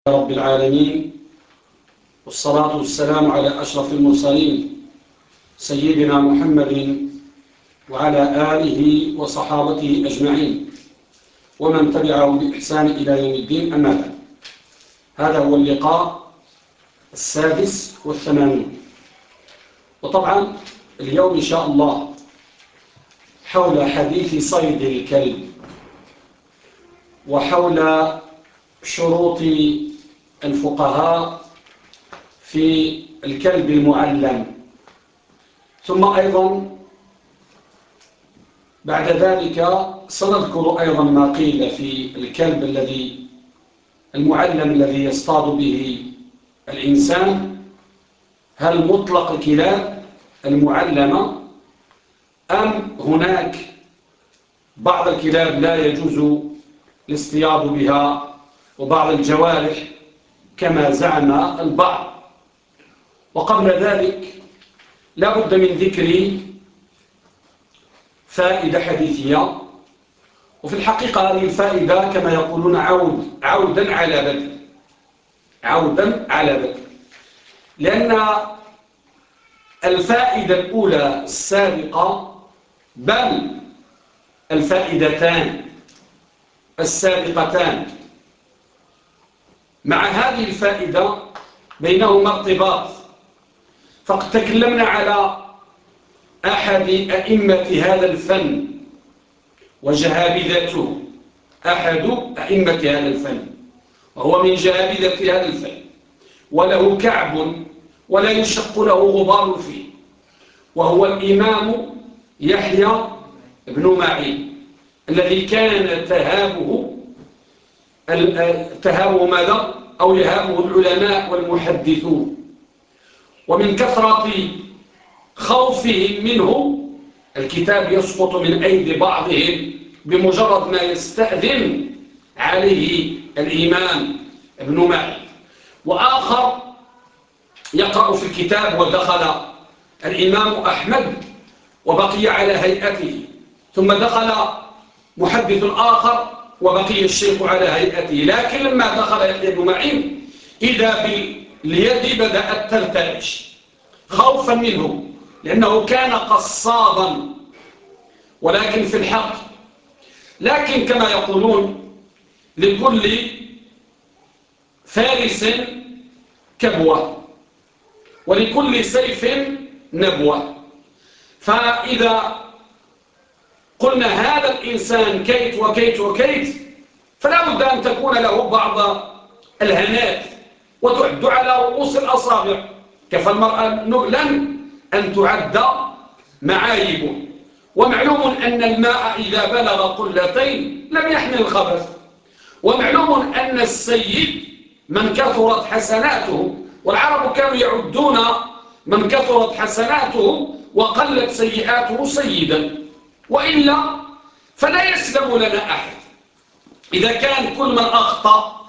رب العالمين، والصلاة والسلام على أشرف المرسلين سيدنا محمد وعلى آله وصحابته أجمعين ومن تبعهم بإحسان إلى يوم الدين. أما بعد، هذا هو اللقاء 86، وطبعا اليوم إن شاء الله حول حديث صيد الكلب وحول شروط الفقهاء في الكلب المعلم، ثم أيضا بعد ذلك سنذكر أيضا ما قيل في الكلب المعلم الذي يصطاد به الإنسان. هل مطلق الكلاب المعلمة أم هناك بعض الكلاب لا يجوز الاصطياد بها وبعض الجوارح كما زعم البعض؟ وقبل ذلك لا بد من ذكر فائدة حديثية، وفي الحقيقة هذه الفائدة كما يقولون عودا على بدء، لأن الفائدة الأولى السابقة بل الفائدتان السابقتان مع هذه الفائدة بينهما ارتباط. فقد تكلمنا على أحد أئمة هذا الفن وجهابذته، أحد أئمة هذا الفن وهو من جهابذة هذا الفن وله كعب ولا يشق له غبار فيه، وهو الإمام يحيى بن معين الذي كان تهابه ماذا؟ أو يهابه العلماء والمحدثون، ومن كثرة خوفهم منه الكتاب يسقط من أيدي بعضهم بمجرد ما يستأذن عليه الإمام ابن معين. وآخر يقرأ في الكتاب ودخل الإمام أحمد وبقي على هيئته، ثم دخل محدث آخر وبقي الشيخ على هيئته، لكن لما دخل يحيى بن معين إذا باليد بدأت ترتعش خوفا منه، لأنه كان قصادا ولكن في الحق. لكن كما يقولون لكل فارس كبوة ولكل سيف نبوة. فإذا قلنا هذا الإنسان كيت وكيت وكيت، فلا بد أن تكون له بعض الهنات وتعد على رؤوس الأصابع. كفى المرأة نبلا أن تعد معايبه. ومعلوم أن الماء إذا بلغ قلتين لم يحمل الخبث، ومعلوم أن السيد من كثرت حسناته، والعرب كانوا يعدون من كثرت حسناته وقلت سيئاته سيدا، وإلا فلا يسلم لنا أحد. إذا كان كل من أخطأ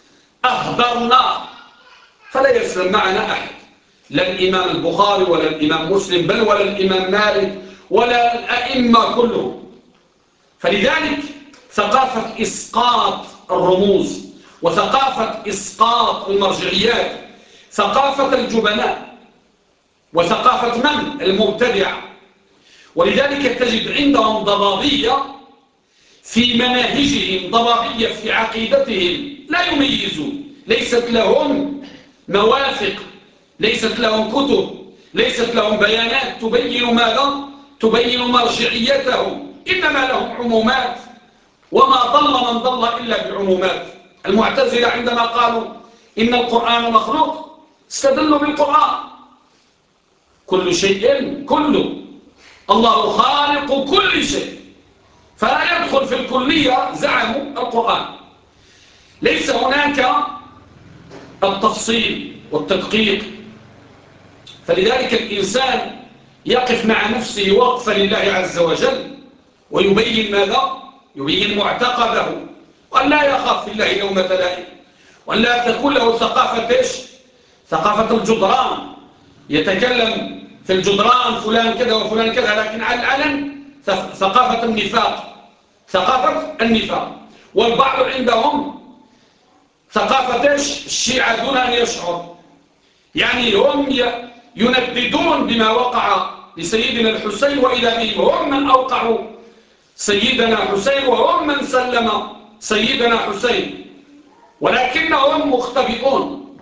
أهدرنا فلا يسلم معنا أحد، لا الإمام البخاري ولا الإمام مسلم بل ولا الإمام مالك ولا الأئمة كلهم. فلذلك ثقافة إسقاط الرموز وثقافة إسقاط المرجعيات ثقافة الجبناء وثقافة من؟ المبتدعة. ولذلك تجد عندهم ضبابية في مناهجهم، ضبابية في عقيدتهم، لا يميزون، ليست لهم مواثق، ليست لهم كتب، ليست لهم بيانات تبين ماذا؟ تبين مرجعيتهم، إنما لهم عمومات، وما ضل من ضل إلا بعمومات. المعتزلة عندما قالوا إن القرآن مخلوق استدلوا بالقرآن، كل شيء كله، الله خالق كل شيء، فلا يدخل في الكلية زعموا القرآن. ليس هناك التفصيل والتدقيق. فلذلك الإنسان يقف مع نفسه وقفا لله عز وجل ويبين ماذا؟ يبين معتقده، وأن لا يخاف في الله لومة لائم، وأن لا تكون له ثقافة إيش؟ ثقافة الجدران، يتكلم في الجدران فلان كذا وفلان كذا، لكن على العلن ثقافة النفاق، ثقافة النفاق. والبعض عندهم ثقافة الشيعة دون أن يشعر. يعني هم ينددون بما وقع لسيدنا الحسين، وإذا بهم هم من أوقعوا سيدنا حسين وهم من سلم سيدنا حسين، ولكنهم مختبئون.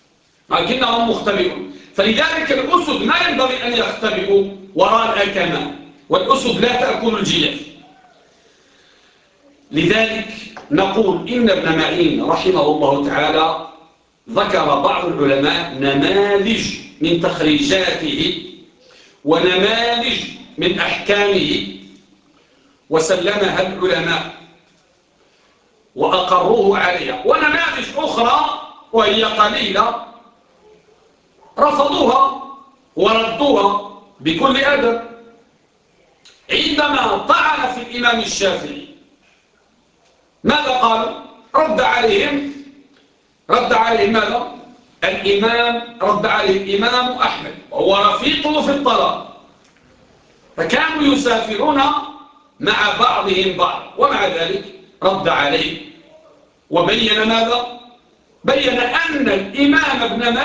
فلذلك الأسد ما ينبغي أن يختبئوا وراء الأكمام، والأسد لا تأكل الجيف. لذلك نقول إن ابن معين رحمه الله تعالى ذكر بعض العلماء نماذج من تخريجاته ونماذج من أحكامه، وسلمها العلماء وأقروه عليها، ونماذج أخرى وهي قليلة رفضوها وردوها بكل أدب. عندما طعن في الإمام الشافعي ماذا قالوا؟ رد عليهم ماذا؟ رد عليه الإمام أحمد وهو رفيقه في الطلاق، فكانوا يسافرون مع بعضهم بعض، ومع ذلك رد عليه وبين ماذا؟ بين أن الإمام ابن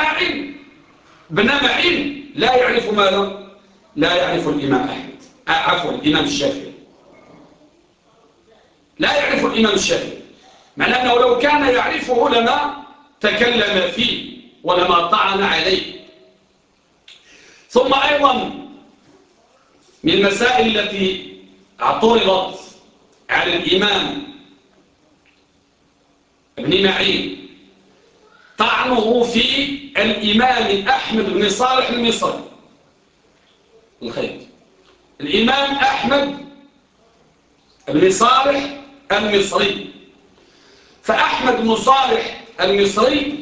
معين لا يعرف ماذا؟ لا يعرف الإمام أحمد، عفوا الإمام الشافعي، لا يعرف الإمام الشافعي، مع أنه لو كان يعرفه لما تكلم فيه ولما طعن عليه. ثم أيضا من المسائل التي اعترضت على الإمام ابن معين طعنه في الإمام أحمد بن صالح المصري. الإمام أحمد بن صالح المصري، فأحمد بن صالح المصري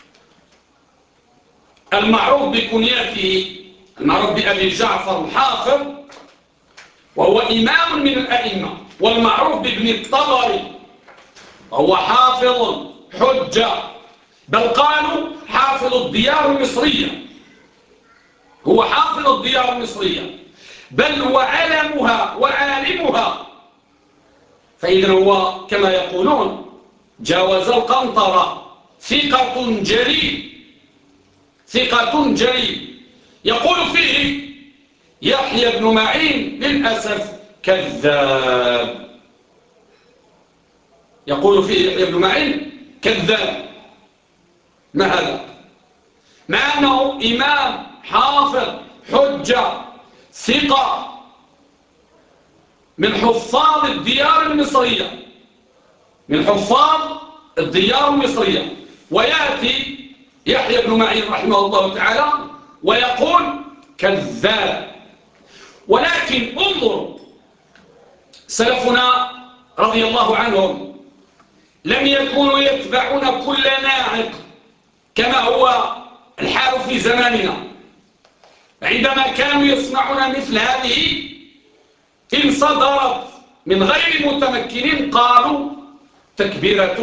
المعروف بكنيته، المعروف بأبي جعفر الحافظ، وهو إمام من الأئمة، والمعروف بابن الطبري، وهو حافظ حجة، بل قالوا حافظ الديار المصرية، هو حافظ الديار المصرية، بل وعلمها وعالمها. فإذا هو كما يقولون جاوز القنطرة، ثقة جليل. يقول فيه يحيى بن معين للأسف كذاب، يقول فيه يحيى بن معين كذاب. ما هذا؟ مع أنه إمام حافظ حجة ثقة من حفاظ الديار المصرية، ويأتي يحيى بن معين رحمه الله تعالى ويقول كذاب. ولكن انظر سلفنا رضي الله عنهم لم يكونوا يتبعون كل ناعق كما هو الحال في زماننا. عندما كانوا يسمعون مثل هذه إن صدرت من غير متمكنين قالوا تكبيرة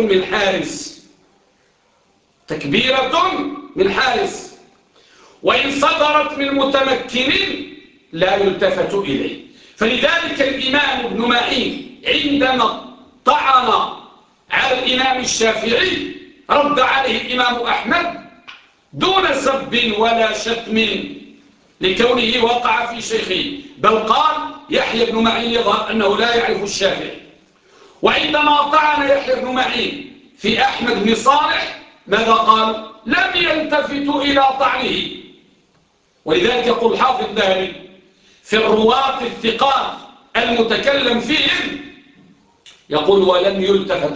من حارس، وإن صدرت من متمكنين لا يلتفت إليه. فلذلك الإمام ابن معين عندما طعن على الإمام الشافعي رد عليه الإمام أحمد دون سب ولا شتم لكونه وقع في شيخه، بل قال يحيى بن معين يظهر أنه لا يعرف الشافعي. وعندما طعن يحيى بن معين في أحمد بن صالح ماذا قال؟ لم يلتفتوا إلى طعنه. ولذلك يقول حافظ الذهبي في الرواة الثقات المتكلم فيهم يقول ولم يلتفت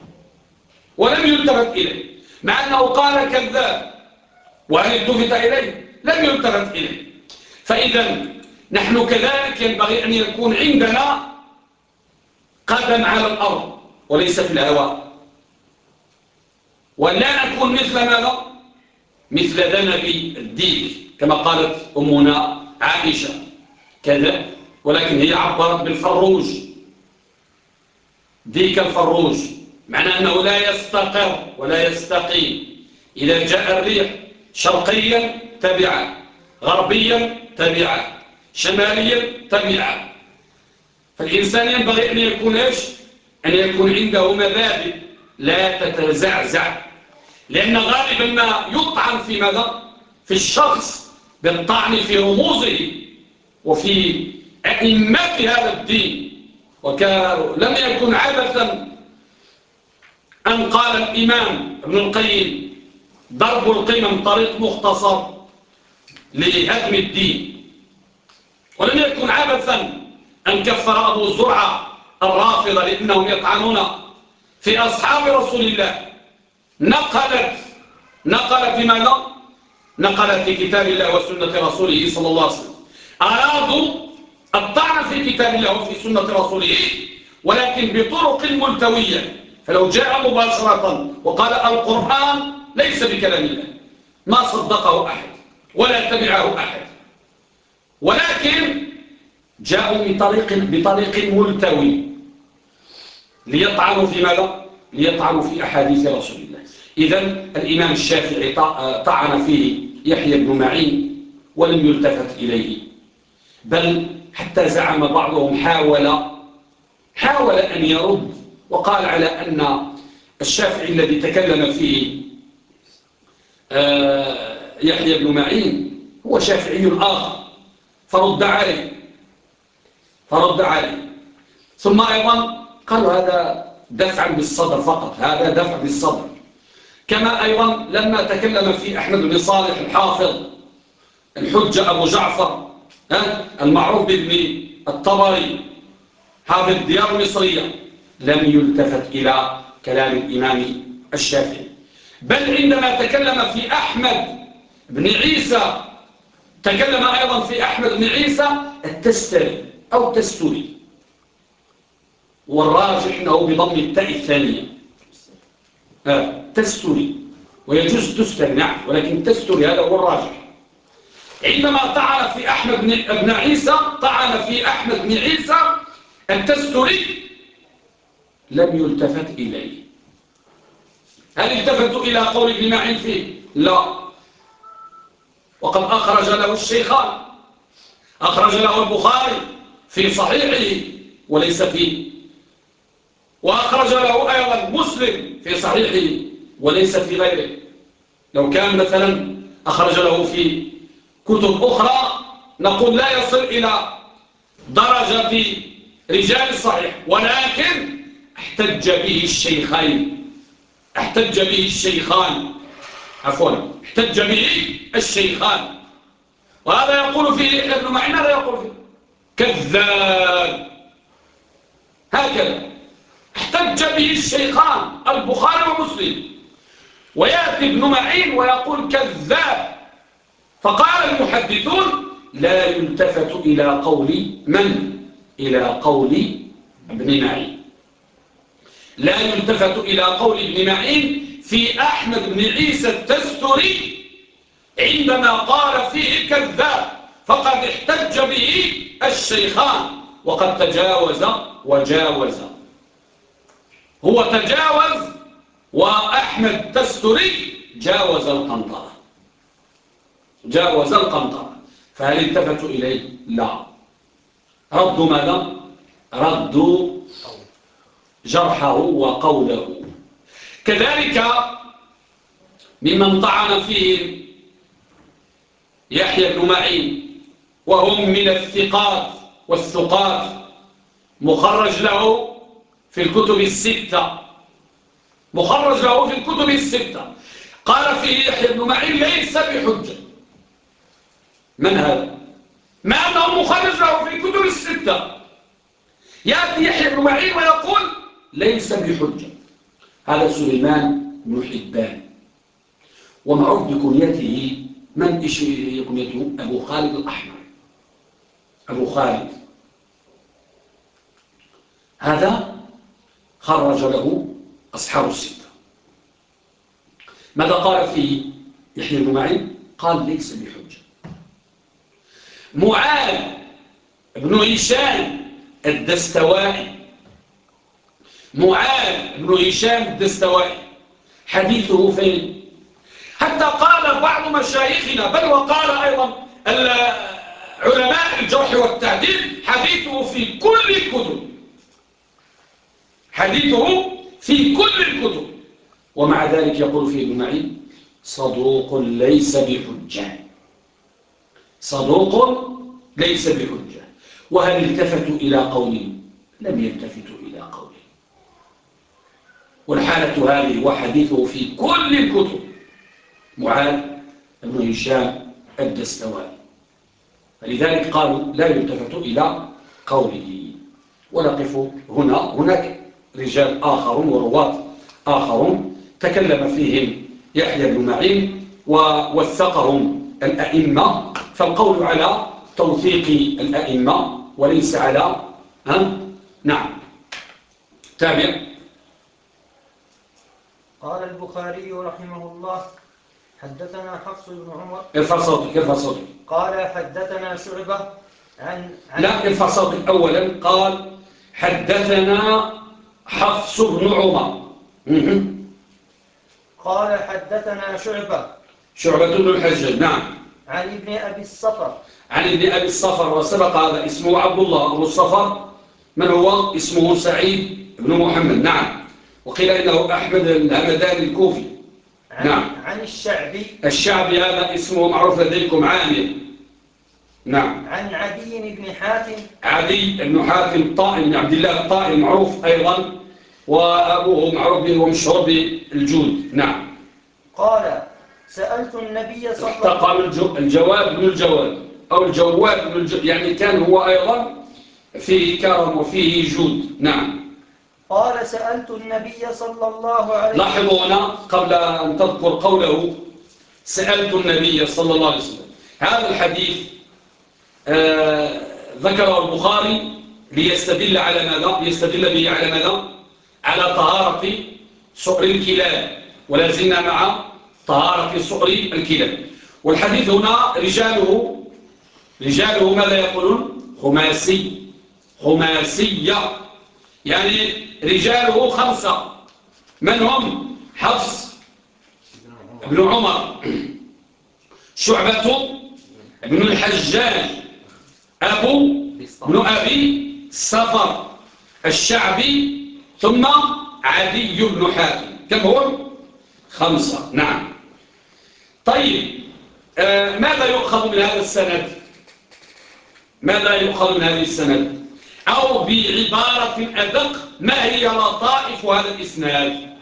إليه، مع أنه قال كذاب، وهل التفت إليه؟ لم يلتفت إليه. فإذا نحن كذلك ينبغي أن يكون عندنا قدم على الأرض وليس في الهواء، ولا نكون مثل ماذا؟ مثل ذنب الديك كما قالت أمنا عائشة كذا، ولكن هي عبرت بالفروج، ديك الفروج، معنى أنه لا يستقر ولا يستقيم. إذا جاء الريح شرقيا تبعه، غربيا تبعه، شماليا تبعه. فالإنسان ينبغي أن يكون عنده مبادئ لا تتزعزع، لأن غالبا ما يطعن في ماذا؟ في الشخص، بالطعن في رموزه وفي أئمة هذا الدين. ولم يكن عبثا أن قال الإمام ابن القيم ضرب القمم طريق مختصر لهدم الدين، ولم يكن عبثا أن كفر أبو زرعة الرافضة لأنهم يطعنون في أصحاب رسول الله. نقل في ماذا؟ نقل في كتاب الله وسنة رسوله صلى الله عليه وسلم. أرادوا الطعن في كتاب الله وفي سنة رسوله، ولكن بطرق ملتوية. فلو جاء مباشرة وقال القرآن ليس بكلام الله ما صدقه أحد ولا تبعه أحد، ولكن جاءوا بطريق ملتوي ليطعنوا في ماذا؟ ليطعنوا في أحاديث رسول الله. إذن الإمام الشافعي طعن فيه يحيى بن معين ولم يلتفت إليه، بل حتى زعم بعضهم حاول أن يرد وقال على أن الشافعي الذي تكلم فيه يحيى بن معين هو شافعي آخر، فرد عليه. ثم أيضا قالوا هذا دفع بالصدر فقط، هذا دفع بالصدر. كما أيضا لما تكلم في أحمد بن صالح الحافظ الحجة أبو جعفر المعروف بابن الطبري حافظ الديار المصرية، لم يلتفت إلى كلام الإمام الشافعي. بل عندما تكلم في أحمد بن عيسى تكلم أيضا في أحمد بن عيسى التستري أو التستوري، والراجح أنه بضم التاء الثانية تستوري، ويجوز تستري نعم، ولكن تستوري هذا هو الراجح. عندما طعن في أحمد بن عيسى التستوري لم يلتفت إليه. هل التفتوا إلى قول ابن معين فيه؟ لا. وقد أخرج له الشيخان، أخرج له البخاري في صحيحه وليس فيه، وأخرج له أيضا مسلم في صحيحه وليس في غيره. لو كان مثلا أخرج له في كتب أخرى نقول لا يصل إلى درجة رجال الصحيح، ولكن احتج به الشيخان. وهذا يقول فيه ابن معين، هذا يقول فيه كذاب، هكذا احتج به الشيخان البخاري ومسلم، ويأتي ابن معين ويقول كذاب. فقال المحدثون لا يلتفت إلى قول من؟ إلى قول ابن معين. لا يلتفت إلى قول ابن معين في أحمد بن عيسى التستري عندما قال فيه كذاب، فقد احتج به الشيخان، وقد تجاوز وجاوز. هو تجاوز، وأحمد التستري جاوز القنطرة. فهل التفتوا إليه؟ لا. ردوا ماذا؟ ردوا جرحه وقوله. كذلك ممن طعن فيه يحيى بن معين وهم من الثقات والثقات، مخرج له في الكتب الستة، قال فيه يحيى بن معين ليس بحجة. من هذا؟ ما أنه مخرج له في الكتب الستة، يأتي يحيى بن معين ويقول ليس بحجة. هذا سليمان بن حبان، ومعروف بكنيته، من إيش كنيته؟ أبو خالد الأحمر. أبو خالد هذا خرج له أصحاب الستة. ماذا قال فيه يحيى بن معين؟ قال ليس بحجة. معاذ بن هشام الدستوائي حديثه فين؟ حتى قال بعض مشايخنا، بل وقال أيضا علماء الجرح والتعديل، حديثه في في كل الكتب، ومع ذلك يقول فيه ابن معين صدوق ليس بحجة، صدوق ليس بحجة. وهل التفتوا إلى قوله؟ لم يلتفتوا إلى قوله. والحالة هذه وحديثه في كل الكتب. معاذ بن هشام الدستوائي، فلذلك قالوا لا يلتفت إلى قوله. ونقف هنا. هناك رجال آخرون ورواة آخرون تكلم فيهم يحيى بن معين ووثقهم الأئمة، فالقول على توثيق الأئمة وليس على نعم. تابع. قال البخاري رحمه الله حدثنا حفص بن عمر. ارفع صوتك. قال حدثنا شعبة لا، ارفع صوتك أولا. قال حدثنا حفص بن عمر. قال حدثنا شعبة بن الحجاج. نعم. عن ابن أبي الصفر. عن ابن أبي الصفر، وسبق هذا اسمه عبد الله أبو الصفر. من هو؟ اسمه سعيد بن محمد. نعم. وقيل إنه أحمد الهمداني الكوفي. نعم. عن الشعبي هذا اسمه معروف لديكم عامر. نعم. عن عدي بن حاتم. عدي بن حاتم الطائي بن عبد الله الطائي معروف أيضا، وأبوه معروف به ومشهور بالجود. نعم. قال سألت النبي صلى الله عليه وسلم. احتقل الجواد بن الجواد أو الجواد بن الجواد، يعني كان هو أيضا فيه كرم وفيه جود. نعم. قال سألت النبي صلى الله عليه وسلم. لاحظوا هنا قبل أن تذكر قوله سألت النبي صلى الله عليه وسلم، هذا الحديث ذكره البخاري ليستدل على ماذا؟ ليستدل به على ماذا؟ على طهارة صقر الكلاب، ولا زلنا مع طهارة صقر الكلاب. والحديث هنا رجاله ماذا يقولون؟ خماسية، يعني رجاله 5. من هم؟ حفص بن عمر، شعبة بن الحجاج، بن أبي الصفر، الشعبي، ثم عدي بن حاتم. كم هم؟ 5. نعم. طيب، ماذا يؤخذ من هذا السند؟ ماذا يؤخذ من هذه السند؟ أو بعبارة أدق، ما هي لطائف هذا الإسناد؟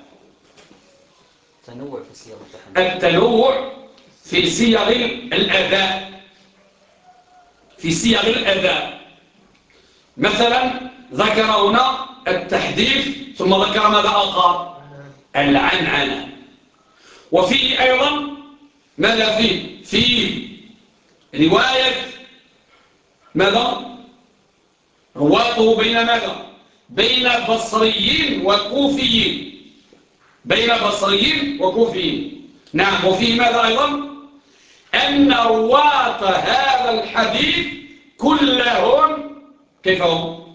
التنوع في صيغ الأداء. في صيغ الأداء. مثلا ذكر هنا التحديث، ثم ذكر ماذا آخر؟ العنعنة. وفيه أيضا ماذا فيه؟ فيه رواية ماذا؟ رواته بين ماذا؟ بين بصريين وكوفيين. بين بصريين وكوفيين. نعم. وفيه ماذا أيضا؟ أن رواة هذا الحديث كلهم كيف هم؟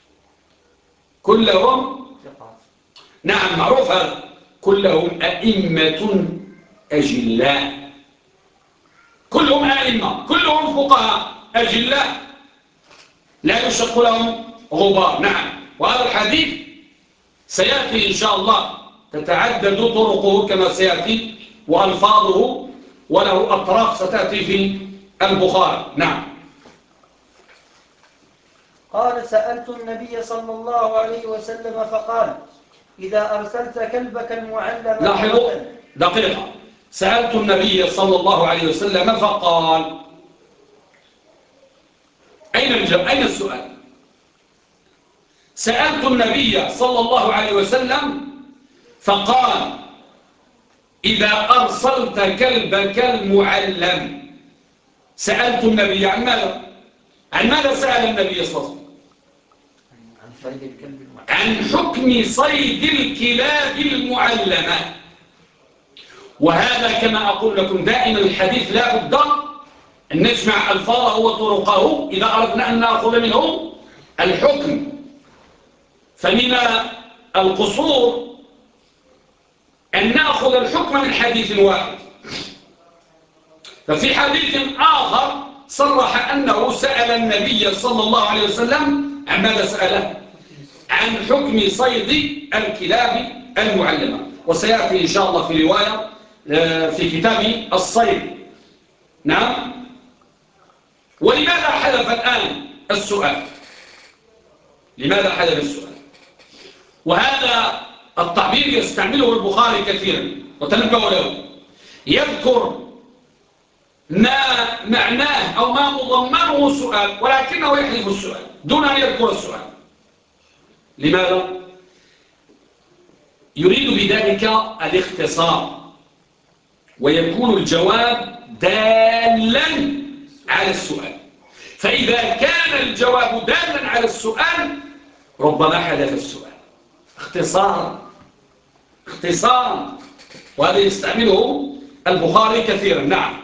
كلهم نعم معروف هذا، كلهم أئمة أجلاء. كلهم أئمة، كلهم فقهاء أجلاء لا يشق لهم غبار. نعم. وهذا الحديث سيأتي إن شاء الله تتعدد طرقه كما سيأتي، وألفاظه وله أطراف ستأتي في البخاري. نعم. قال سألت النبي صلى الله عليه وسلم فقال إذا أرسلت كلبك المعلم. لاحظوا دقيقة. سألت النبي صلى الله عليه وسلم فقال، أين السؤال؟ سألت النبي صلى الله عليه وسلم فقال إذا أرسلت كلبك المعلم. سألت النبي عن ماذا؟ عن ماذا سأل النبي صلى الله عليه وسلم؟ عن حكم صيد الكلاب المعلمة. وهذا كما أقول لكم دائما الحديث لا بد أن نجمع ألفاظه وطرقه إذا أردنا أن نأخذ منه الحكم. فمن القصور أن نأخذ الحكم من حديث واحد. ففي حديث آخر صرح أنه سأل النبي صلى الله عليه وسلم عن ماذا سأله؟ عن حكم صيد الكلاب المعلمة، وسيأتي إن شاء الله في رواية في كتاب الصيد. نعم. ولماذا حذف الآن السؤال؟ لماذا حذف السؤال؟ وهذا التعبير يستعمله البخاري كثيرا، وتنبهوا له. يذكر ما معناه أو ما مضمنه السؤال، ولكنه يحذف السؤال دون أن يذكر السؤال. لماذا؟ يريد بذلك الاختصار، ويكون الجواب دالا على السؤال. فإذا كان الجواب دالا على السؤال ربما حذف السؤال اختصارا، وهذا يستعمله البخاري كثيرا. نعم.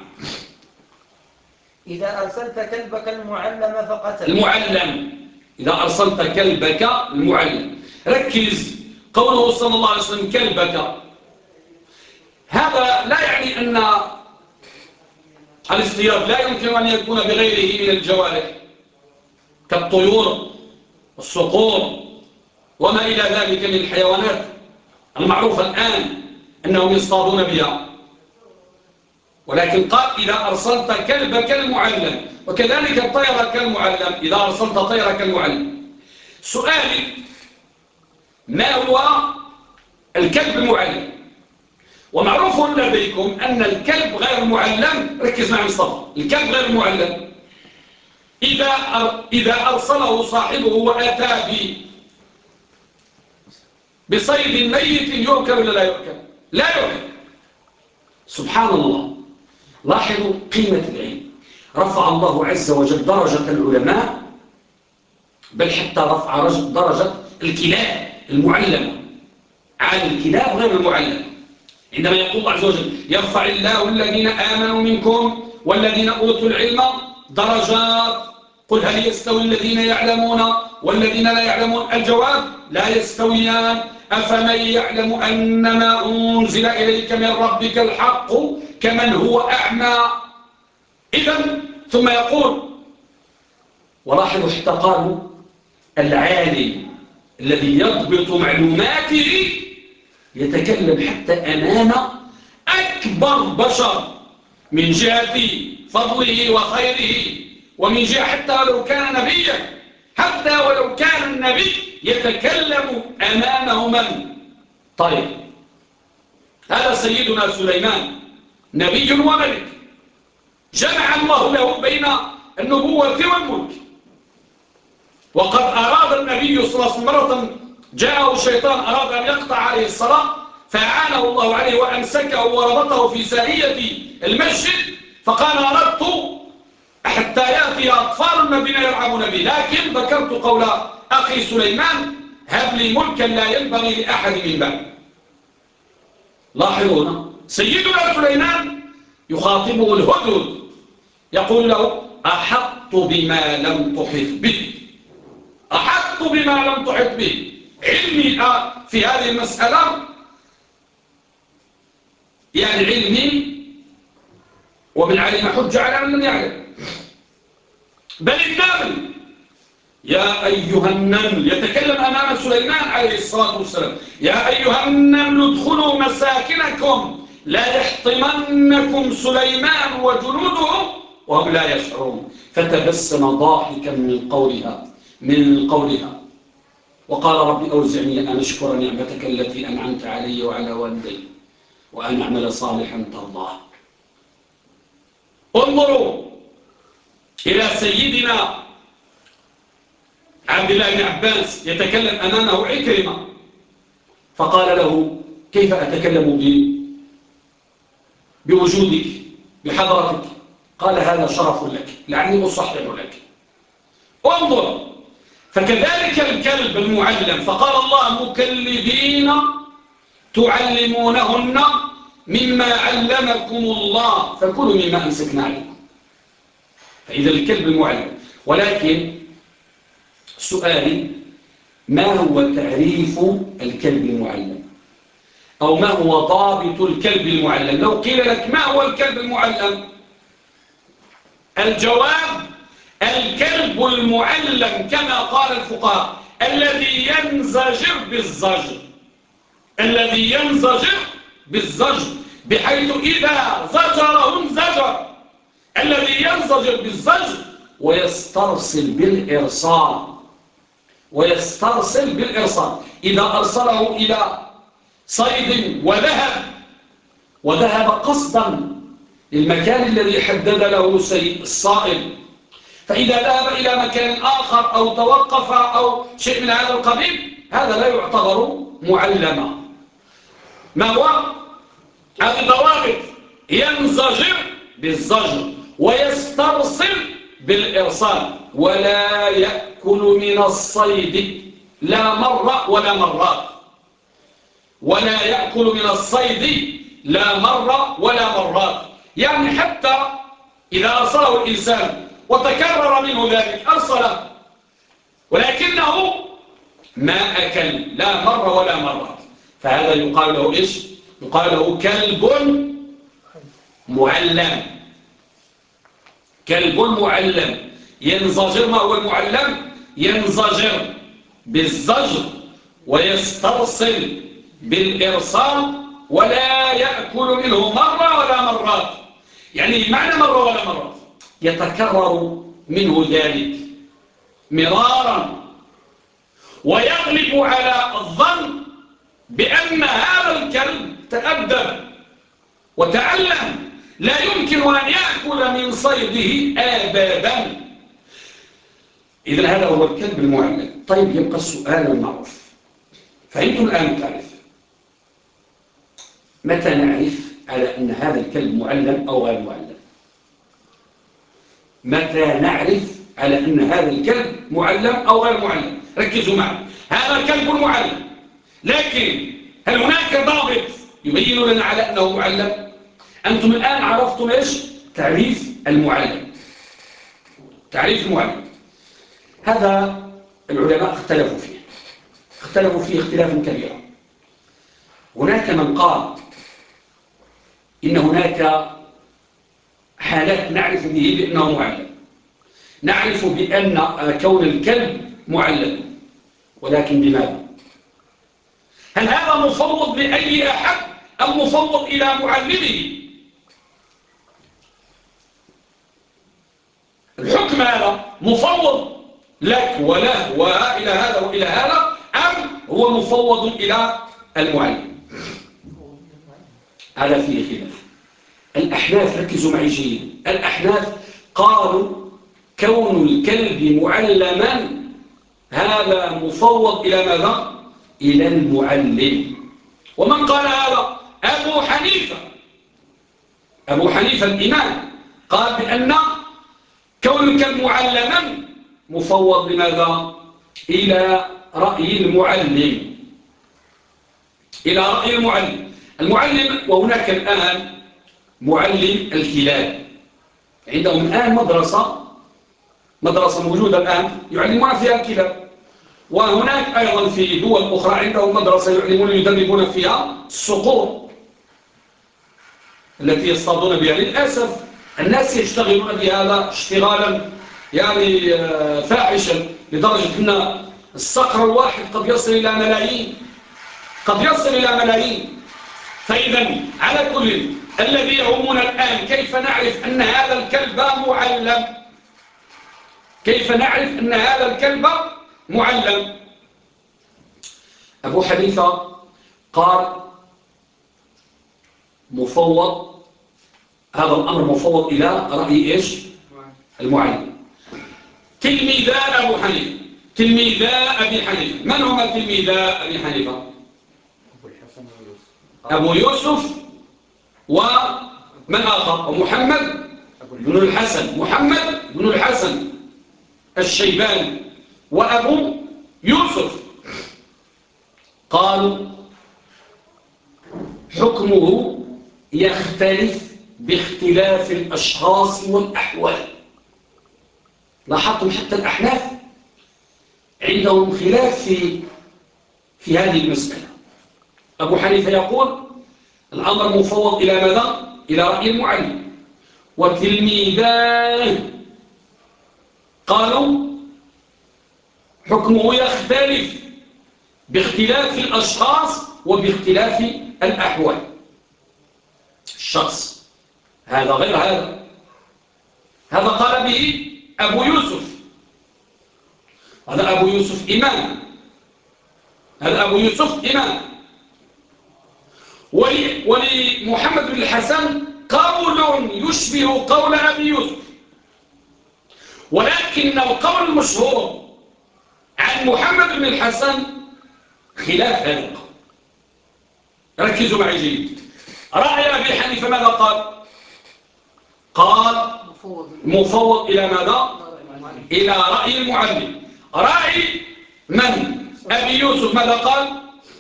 إذا أرسلت كلبك المعلم فقتل. المعلم، إذا أرسلت كلبك المعلم. ركز، قوله صلى الله عليه وسلم كلبك، هذا لا يعني أن الاصطياد لا يمكن أن يكون بغيره من الجوارح كالطيور والصقور وما إلى ذلك من الحيوانات المعروفة الآن أنهم يصطادون بها، ولكن قال إذا أرسلت كلبك المعلم، وكذلك طيرك المعلم إذا أرسلت طيرك المعلم. سؤالي: ما هو الكلب المعلم؟ ومعروف لديكم أن الكلب غير معلم. ركز معي مصطفى، الكلب غير معلم إذا أرسله صاحبه وأتى بصيد ميت يؤكل ولا لا يؤكل؟ لا يؤكل. سبحان الله. لاحظوا قيمة العلم. رفع الله عز وجل درجة العلماء، بل حتى رفع درجة الكلاب المعلمة عن الكلاب غير المعلمة. عندما يقول الله عز وجل يرفع الله الذين آمنوا منكم والذين أوتوا العلم درجات، قل هل يستوي الذين يعلمون والذين لا يعلمون؟ الجواب: لا يستويان. أفمن يعلم أنما أنزل إليك من ربك الحق كمن هو أعمى. إذن ثم يقول، ولاحظوا حتى قالوا العالم الذي يضبط معلوماته يتكلم حتى أمام أكبر بشر من جهة فضله وخيره، ومن جهة حتى ولو كان نبيا، حتى ولو كان النبي يتكلم أمامه من؟ طيب، هذا سيدنا سليمان نبي وملك، جمع الله له بين النبوة والملك. وقد أراد النبي صلى الله عليه وسلم مرة جاءه الشيطان أراد أن يقطع عليه الصلاة، فأعانه الله عليه وأمسكه وربطه في سارية المسجد، فقال أردت حتى يأتي أطفال المدينة يلعبون به، لكن ذكرت قول أخي سليمان هب لي ملكا لا ينبغي لأحد من بعد. لاحظوا هنا سيدنا سليمان يخاطبه الهدهد، يقول له أحط بما لم تحط به، أحط بما لم تحط به. علمي في هذه المسألة يعني علمي، ومن علم حج على من لم يعلم. بل النمل، يا أيها النمل، يتكلم أمام سليمان عليه الصلاة والسلام، يا أيها النمل ادخلوا مساكنكم لا يحطمنكم سليمان وجنوده وهم لا يشعرون. فتبسم ضاحكا من قولها وقال رب أوزعني أن أشكر نعمتك التي أنعمت علي وعلى والدي وأن أعمل صالحا ترضاه. انظروا إلى سيدنا عبد الله بن عباس يتكلم أمامه عكرمة، فقال له كيف أتكلم بوجودك بحضرتك؟ قال هذا شرف لك، لعلي أصحح لك. انظر، فكذلك الكلب المعلم، فقال الله مكلبين تعلمونهن مما علمكم الله فكلوا مما أمسكنا عليكم. فإذا الكلب المعلم. ولكن سؤالي: ما هو تعريف الكلب المعلم؟ أو ما هو ضابط الكلب المعلم؟ لو قيل لك ما هو الكلب المعلم؟ الجواب: الكلب المعلم كما قال الفقهاء الذي ينزجر بالزجر، الذي ينزجر بالزجر، بحيث إذا زجره انزجر. الذي ينزجر بالزجر ويسترسل بالإرسال، ويسترسل بالإرسال. إذا أرسله إلى صيد وذهب قصدا للمكان الذي حدد له الصائد، فإذا ذهب إلى مكان آخر أو توقف أو شيء من هذا القبيل، هذا لا يعتبر معلما. ما هو؟ هذه ضوابط: ينزجر بالزجر ويسترسل بالإرسال، ولا يأكل من الصيد لا مرة ولا مرات، ولا يأكل من الصيد لا مرة ولا مرات. يعني حتى إذا أرسله الإنسان وتكرر منه ذلك أرسله ولكنه ما أكل لا مرة ولا مرات، فهذا يقال له إيش؟ يقال له كلب معلم. كلب معلم ينزجر. ما هو المعلم؟ ينزجر بالزجر ويسترسل بالإرسال، ولا يأكل منه مرة ولا مرات. يعني معنى مرة ولا مرات يتكرر منه ذلك مرارا، ويغلب على الظن بأن هذا الكلب تأدب وتعلم، لا يمكن أن يأكل من صيده أبدا. إذن هذا هو الكلب المعلم. طيب، يبقى السؤال المعروف: فهمتم الآن التعريف؟ متى نعرف على أن هذا الكلب معلم أو غير معلم؟ متى نعرف على أن هذا الكلب معلم أو غير معلم؟ ركزوا معي. هذا الكلب معلم، لكن هل هناك ضابط يبين لنا على أنه معلم؟ أنتم الآن عرفتم إيش؟ تعريف المعلم. تعريف المعلم هذا العلماء اختلفوا فيه اختلافا كبيرا. هناك من قال إن هناك حالات نعرف به بأنه معلم. نعرف بأن كون الكلب معلم، ولكن بماذا؟ هل هذا مفوض لأي أحد أم مفوض إلى معلمه؟ الحكم هذا مفوض لك وله وإلى هذا وإلى هذا، أم هو مفوض إلى المعلم؟ هذا فيه خلاف. الأحناف، ركزوا معي جيدا، الأحناف قالوا كون الكلب معلما هذا مفوض إلى ماذا؟ إلى المعلم. ومن قال هذا؟ أبو حنيفة. أبو حنيفة الإمام قال بأن كون الكلب معلما مفوض لماذا؟ إلى رأي المعلم. إلى رأي المعلم. وهناك الآن معلم الكلاب، عندهم الآن مدرسة موجودة الآن يعلمون فيها الكلاب. وهناك أيضا في دول أخرى عندهم مدرسة يدربون فيها الصقور التي يصطادون بها. للأسف الناس يشتغلون بهذا اشتغالا يعني فاحشا، لدرجة أن الصقر الواحد قد يصل إلى ملايين. فإذا على كل الذي يهمنا الآن كيف نعرف أن هذا الكلب معلم؟ كيف نعرف أن هذا الكلب معلم؟ أبو حنيفة قال مفوض، هذا الأمر مفوض إلى رأي إيش؟ المعلم. تلميذا أبو حنيفة، تلميذا أبي حنيفة، من هما تلميذا أبي حنيفة؟ أبو يوسف ومن آخر؟ ومحمد بن الحسن، محمد بن الحسن الشيباني وأبو يوسف. قالوا حكمه يختلف باختلاف الأشخاص والأحوال. لاحظتم حتى الأحناف عندهم خلاف في هذه المسألة. أبو حنيفة يقول الأمر مفوض إلى ماذا؟ إلى رأي المعلم. وتلميذاه قالوا حكمه يختلف باختلاف الأشخاص وباختلاف الأحوال. الشخص هذا غير هذا قال به أبو يوسف، هذا أبو يوسف إمام، هذا أبو يوسف إمام. ولمحمد بن الحسن قول يشبه قول أبي يوسف، ولكن القول المشهور عن محمد بن الحسن خلاف هذا القول. ركزوا معي جيد. رأي أبي حنيفة ماذا قال؟ قال مفوض إلى ماذا؟ إلى رأي المعلم. رأي من؟ أبي يوسف ماذا قال؟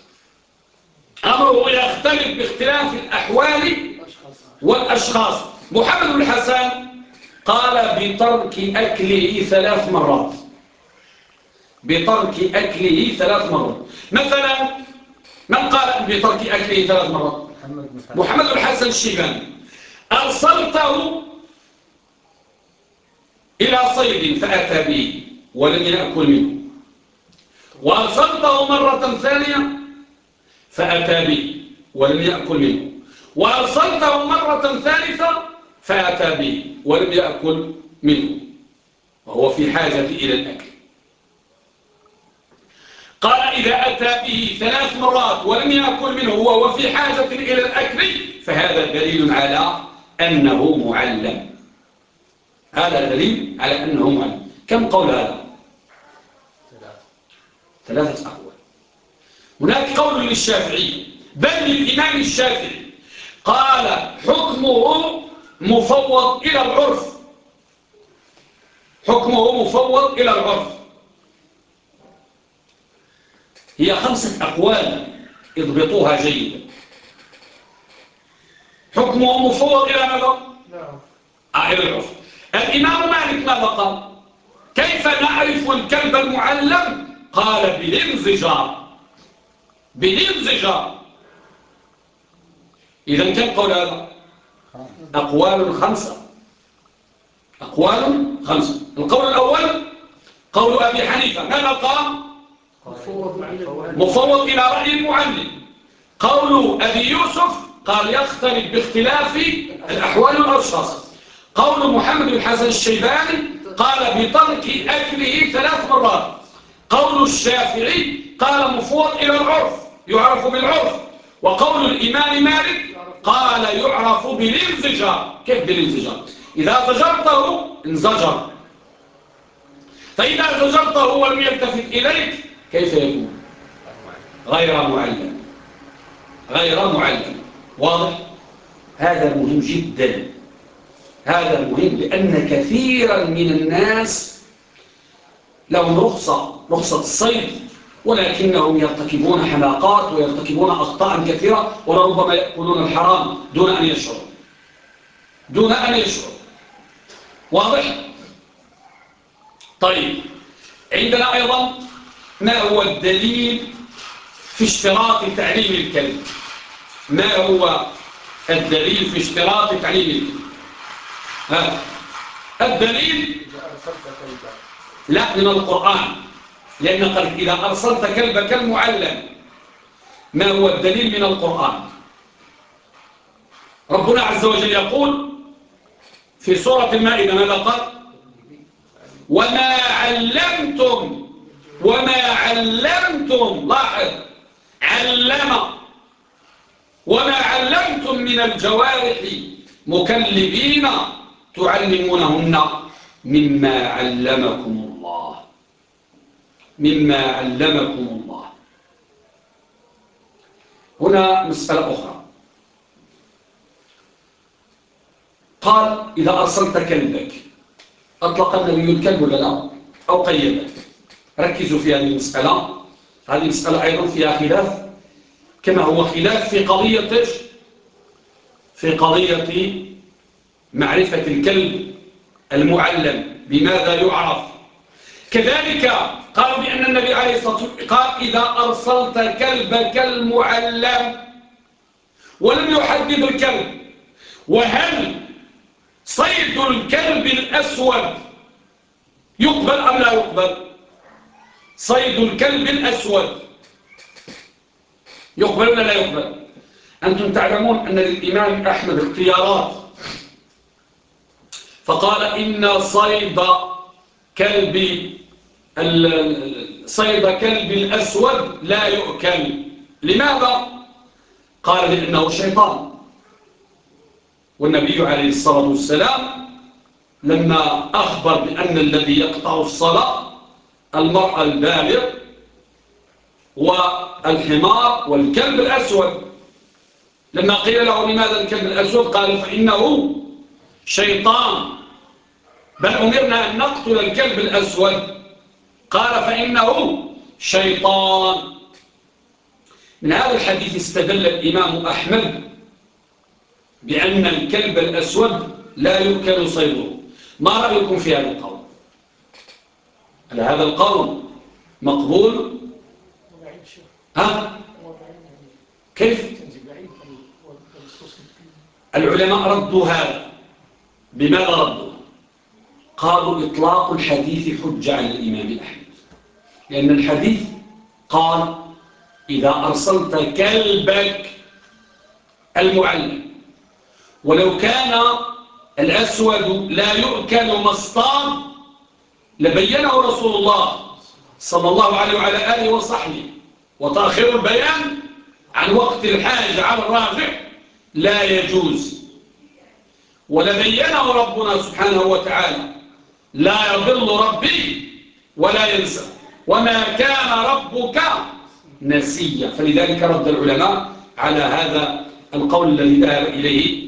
أمره يختلف باختلاف الأحوال والأشخاص. محمد بن الحسن قال بترك أكله 3 مرات، بترك أكله 3 مرات. مثلا من قال بترك أكله 3 مرات؟ محمد بن الحسن الشيباني. أرسلته إلى صيد فأتى به ولم يأكل منه، وأرسلته مرة ثانية فأتى به ولم يأكل منه، وأرسلته مرة ثالثة فأتى به ولم يأكل منه وهو في حاجة إلى الأكل. قال إذا أتى به 3 مرات ولم يأكل منه وهو في حاجة إلى الأكل فهذا دليل على أنه معلم. هذا دليل على أنه معلم. كم قول هذا؟ 3 أقوال. هناك قول للشافعي بل للإمام الشافعي قال حكمه مفوض إلى العرف، حكمه مفوض إلى العرف. هي 5 أقوال اضبطوها جيدا. حكمه مفوض إلى ماذا؟ إلى العرف. الإمام مالك ماذا قال؟ كيف نعرف الكلب المعلم؟ قال بالانزجار، بالانزجار. إذا كم قول هذا؟ أقوال 5، أقوال 5. القول الأول قول أبي حنيفة ماذا قال؟ مفوض إلى رأي المعلم. قول أبي يوسف قال يختلف باختلاف الأحوال والأشخاص. قول محمد بن الحسن الشيباني قال بترك أكله 3 مرات. قول الشافعي قال مفوض إلى العرف، يعرف بالعرف. وقول الإمام مالك قال يعرف بالانزجار. كيف بالانزجار؟ إذا زجرته انزجر، فإذا زجرته ولم يلتفت إليك كيف يكون؟ غير معلم، غير معلم. واضح؟ هذا مهم جدا، هذا مهم، لأن كثيرا من الناس لهم رخصة الصيد، ولكنهم يرتكبون حماقات ويرتكبون أخطاء كثيرة، ولربما يأكلون الحرام دون أن يشعروا، دون أن يشعروا. واضح؟ طيب، عندنا أيضا ما هو الدليل في اشتراط تعليم الكلب؟ ما هو الدليل في اشتراط تعليم الكلب؟ الدليل لا من القرآن، لأن قال إذا أرسلت كلبك المعلم. ما هو الدليل من القرآن؟ ربنا عز وجل يقول في سورة المائدة ماذا قال؟ وما علمتم، وما علمتم، لاحظ علم، وما علمتم من الجوارح مكلبين تعلمونهن مما علمكم الله، مما علمكم الله. هنا مسألة أخرى. قال إذا أرسلت كلبك، أطلق النبي الكلب ولا لا؟ أو قيده؟ ركزوا في هذه المسألة. هذه المسألة أيضا فيها خلاف، كما هو خلاف في قضية في قضية معرفة الكلب المعلم بماذا يعرف. كذلك قالوا بأن النبي عليه الصلاة والسلام قال إذا أرسلت كلبك المعلم ولم يحدد الكلب. وهل صيد الكلب الأسود يقبل أم لا يقبل؟ صيد الكلب الأسود يقبل ولا لا يقبل؟ أنتم تعلمون أن للإمام أحمد اختيارات، فقال إن صيد كلب الأسود لا يؤكل. لماذا؟ قال لأنه شيطان، والنبي عليه الصلاة والسلام لما أخبر بأن الذي يقطع الصلاة المرأة البالغ والحمار والكلب الأسود، لما قيل له لماذا الكلب الأسود قال فإنه شيطان، بل أمرنا أن نقتل الكلب الأسود، قال فإنه شيطان. من هذا الحديث استدل الإمام أحمد بأن الكلب الأسود لا يؤكل صيده. ما رأيكم في هذا القول؟ هل هذا القول مقبول؟ ها؟ كيف؟ العلماء ردوا هذا. بماذا ردوا؟ قالوا إطلاق الحديث حجة على الإمام أحمد، لأن الحديث قال إذا أرسلت كلبك المعلم، ولو كان الأسود لا يؤكل مصطاد لبينه رسول الله صلى الله عليه وعلى آله وصحبه، وتأخير البيان عن وقت الحاجة على الراجح لا يجوز، ولبينه ربنا سبحانه وتعالى لا يضل ربي ولا ينسى وما كان ربك نسيا. فلذلك رد العلماء على هذا القول الذي ذهب إليه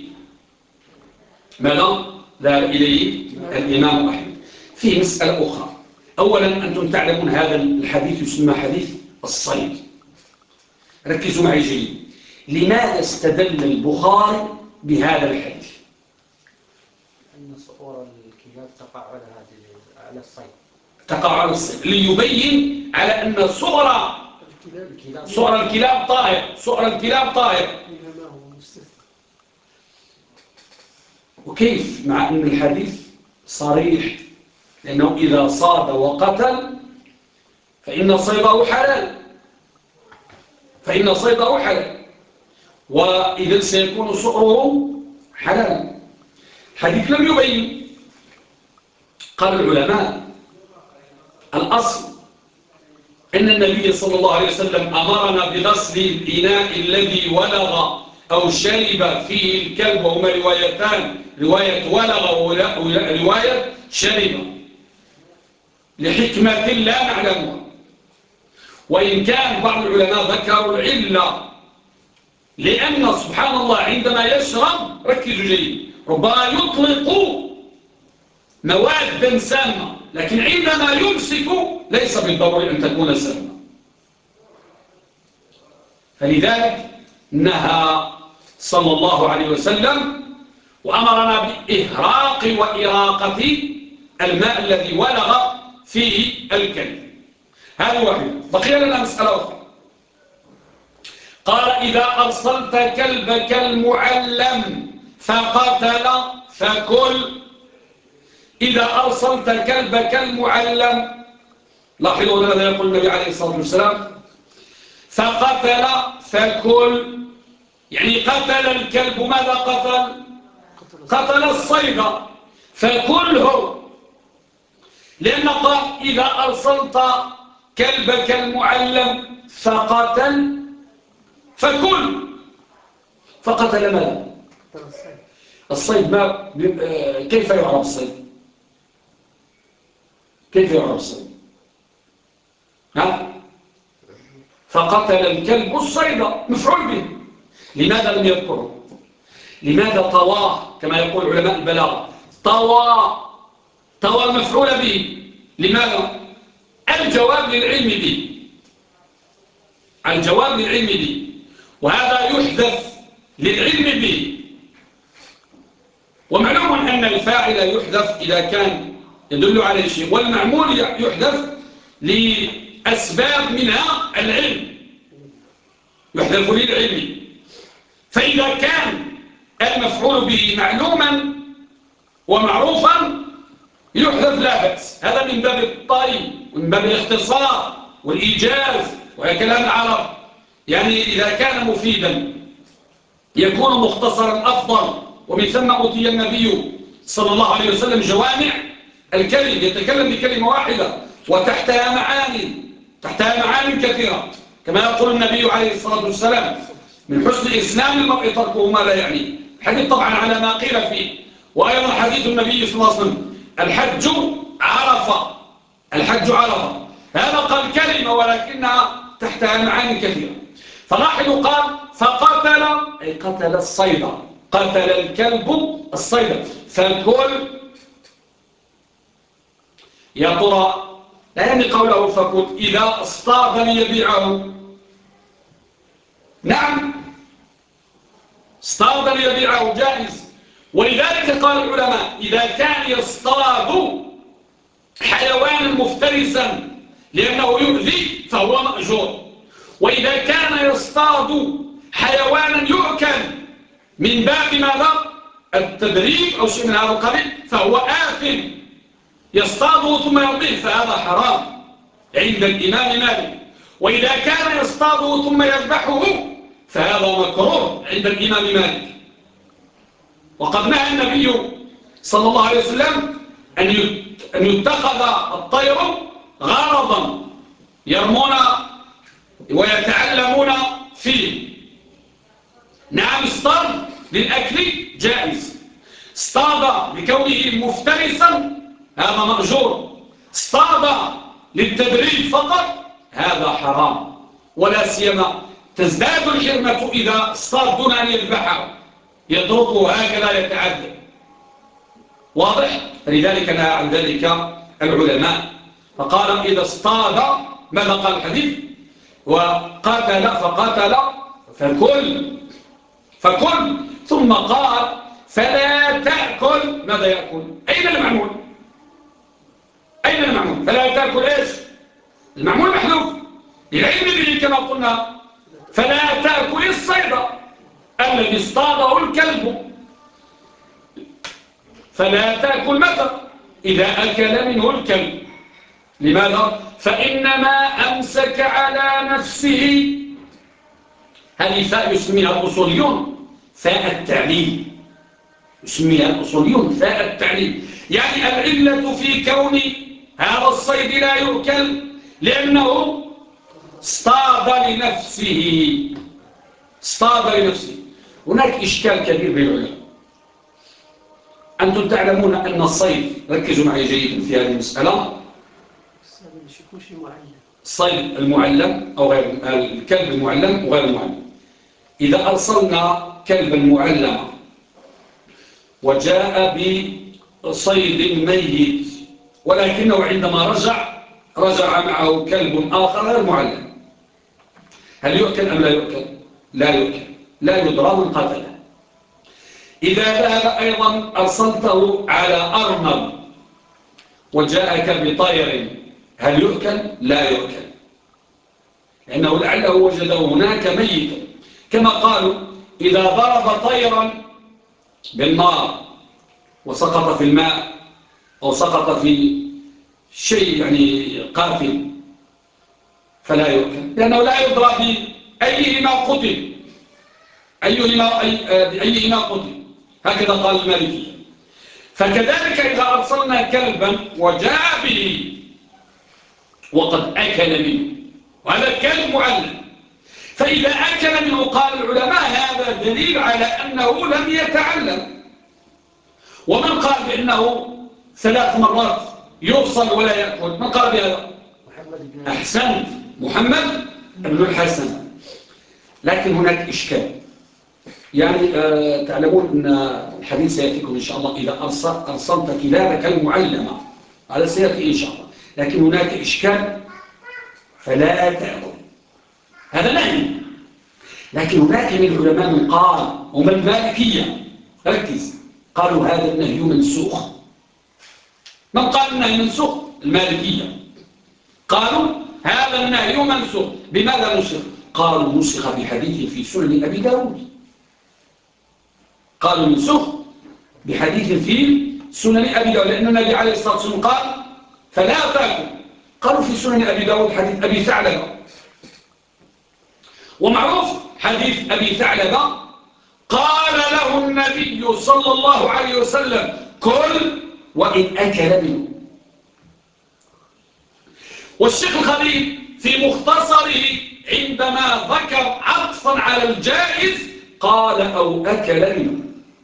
ماذا؟ ذهب إليه الإمام أحمد. في مسألة أخرى. أولا أنتم تعلمون هذا الحديث يسمى حديث الصيد. ركزوا معي جيد. لماذا استدل البخاري بهذا الحديث؟ أن صقور الكلاب تقع على الصيد، تقع على الصيد ليبين على أن صقر الكلاب طاهر. وكيف مع أن الحديث صريح، لأنه إذا صاد وقتل فإن صيده حلال، وإذا سيكون صقره حلال. الحديث لم يبين. قال العلماء الأصل أن النبي صلى الله عليه وسلم أمرنا بغسل الإناء الذي ولغ أو شرب فيه الكلب، وهما روايتان، رواية ولغ ورواية شرب، لحكمة لا نعلمها. وإن كان بعض العلماء ذكروا العلة، لأن سبحان الله عندما يشرب، ركزوا جيد، ربما يطلق موادا سامة، لكن عندما يمسك ليس بالضروري أن تكون سامة. فلذلك نهى صلى الله عليه وسلم وأمرنا بإهراق وإراقة الماء الذي ولغ فيه الكلب. هذه واحدة. بقي لنا مسألة أخرى. قال إذا أرسلت كلبك المعلم فقتل فكل. إذا أرسلت كلبك المعلم، لاحظوا ماذا يقول النبي عليه الصلاة والسلام، فقتل فكل، يعني قتل الكلب. ماذا قتل الصيد، فكله. لأن قال إذا أرسلت كلبك المعلم فقتل فكل. فقتل ماذا؟ الصيد. ما كيف يعرف الصيد؟ كيف يعرف الصيد؟ فقتل الكلب الصيد، مفعول به. لماذا لم يذكره؟ لماذا طواه كما يقول علماء البلاغة؟ طوى المفعول به. لماذا؟ الجواب للعلم به، وهذا يحذف للعلم به. ومعلوم أن الفاعل يحذف إذا كان يدل على شيء، والمعمول يحذف لأسباب منها العلم، يحذف للعلم. فإذا كان المفعول به معلوما ومعروفا يحذف لا بأس، هذا من باب الطي ومن باب الاختصار والإيجاز وهي كلام العرب. يعني إذا كان مفيدا يكون مختصرا أفضل، ومن ثم أوتي النبي صلى الله عليه وسلم جوامع الكلم، يتكلم بكلمة واحدة وتحتها معاني كثيرة، كما يقول النبي عليه الصلاة والسلام: من حسن إسلام المرء تركه ما لا يعنيه. الحديث طبعا على ما قيل فيه. وأيضا حديث النبي صلى الله عليه وسلم: الحج عرفة. هذا قال كلمة ولكنها تحتها معاني كثيرة. فلاحظوا قال: فقتل، أي قتل الصيد، قتل الكلب الصيد. فالكل يا ترى لا يعني قوله فكل إذا اصطاد ليبيعه. نعم، اصطاد ليبيعه جائز. ولذلك قال العلماء: إذا كان يصطاد حيوانا مفترسا لأنه يؤذي فهو مأجور. وإذا كان يصطاد حيوانا يؤكل من باب ماذا؟ التدريب أو شيء من هذا القبيل فهو آثم، يصطاده ثم يرميه، فهذا حرام عند الإمام مالك. وإذا كان يصطاده ثم يذبحه فهذا مكروه عند الإمام مالك. وقد نهى النبي صلى الله عليه وسلم أن يتخذ الطير غرضا يرمون ويتعلمون فيه. نعم، اصطاد للأكل جائز، اصطاد لكونه مفترسا هذا مأجور، اصطاد للتدريب فقط هذا حرام. ولا سيما تزداد الحرمة إذا اصطاد دون أن يذبحه، يتركه هكذا يتعدى. واضح؟ فلذلك نهى عن ذلك العلماء. فقال: إذا اصطاد، ماذا قال الحديث؟ وقاتل فقاتل فكل ثم قال: فلا تأكل. ماذا يأكل؟ أين المعمول؟ فلا تأكل إيش؟ المعمول محذوف للعلم به كما قلنا. فلا تأكل الصيد الذي اصطاده الكلب. فلا تأكل متى؟ إذا أكل منه الكلب. لماذا؟ فإنما أمسك على نفسه. هذه فاء يسميها الأصوليون فاء التعليل، يعني العلة في كون هذا الصيد لا يؤكل لأنه اصطاد لنفسه. هناك إشكال كبير بالعلماء. أنتم تعلمون أن الصيد، ركزوا معي جيدا في هذه المسألة، الصيد المعلم أو غير الكلب المعلم وغير المعلم. إذا أرسلنا كلبا معلما وجاء بصيد ميت ولكنه عندما رجع معه كلب آخر غير معلم، هل يؤكل أم لا يؤكل؟ لا يؤكل، لا يدرى من قتله. إذا ذهب أيضا أرسلته على أرنب وجاءك بطير، هل يؤكل؟ لا يؤكل، لأنه لعله وجده هناك ميتا. كما قالوا: إذا ضرب طيرا بالنار وسقط في الماء أو سقط في شيء يعني قاتل فلا يؤكل، لأنه لا يدرى بأيهما قتل. هكذا قال المالكي. فكذلك إذا أرسلنا كلبا وجاء به وقد أكل منه، وهذا الكلب معلم، فإذا أكل منه قال العلماء هذا دليل على أنه لم يتعلم. ومن قال بأنه 3 مرات يرسل ولا يأكل؟ من قال بهذا؟ أحسنت، محمد بن الحسن. لكن هناك إشكال، يعني تعلمون أن الحديث سيأتيكم إن شاء الله: إذا أرسلت كلابك المعلمة، هذا سيأتي إن شاء الله. لكن هناك إشكال: فلا تأكل، هذا نهي. لكن هناك من العلماء من قال، هم المالكية، ركز، قالوا هذا النهي منسوخ. من قال النهي منسوخ؟ المالكية قالوا هذا النهي منسوخ. بماذا نسخ؟ قالوا نسخ بحديث في سنن أبي داود. قالوا منسوخ بحديث في سنن أبي داود، لأن النبي عليه الصلاة والسلام قال فلا تأكل. قالوا في سنن أبي داود حديث أبي ثعلبة، ومعروف حديث أبي ثعلبة قال له النبي صلى الله عليه وسلم كل وإن أكل منه. والشيخ الخليل في مختصره عندما ذكر عطفا على الجائز قال أو أكل منه،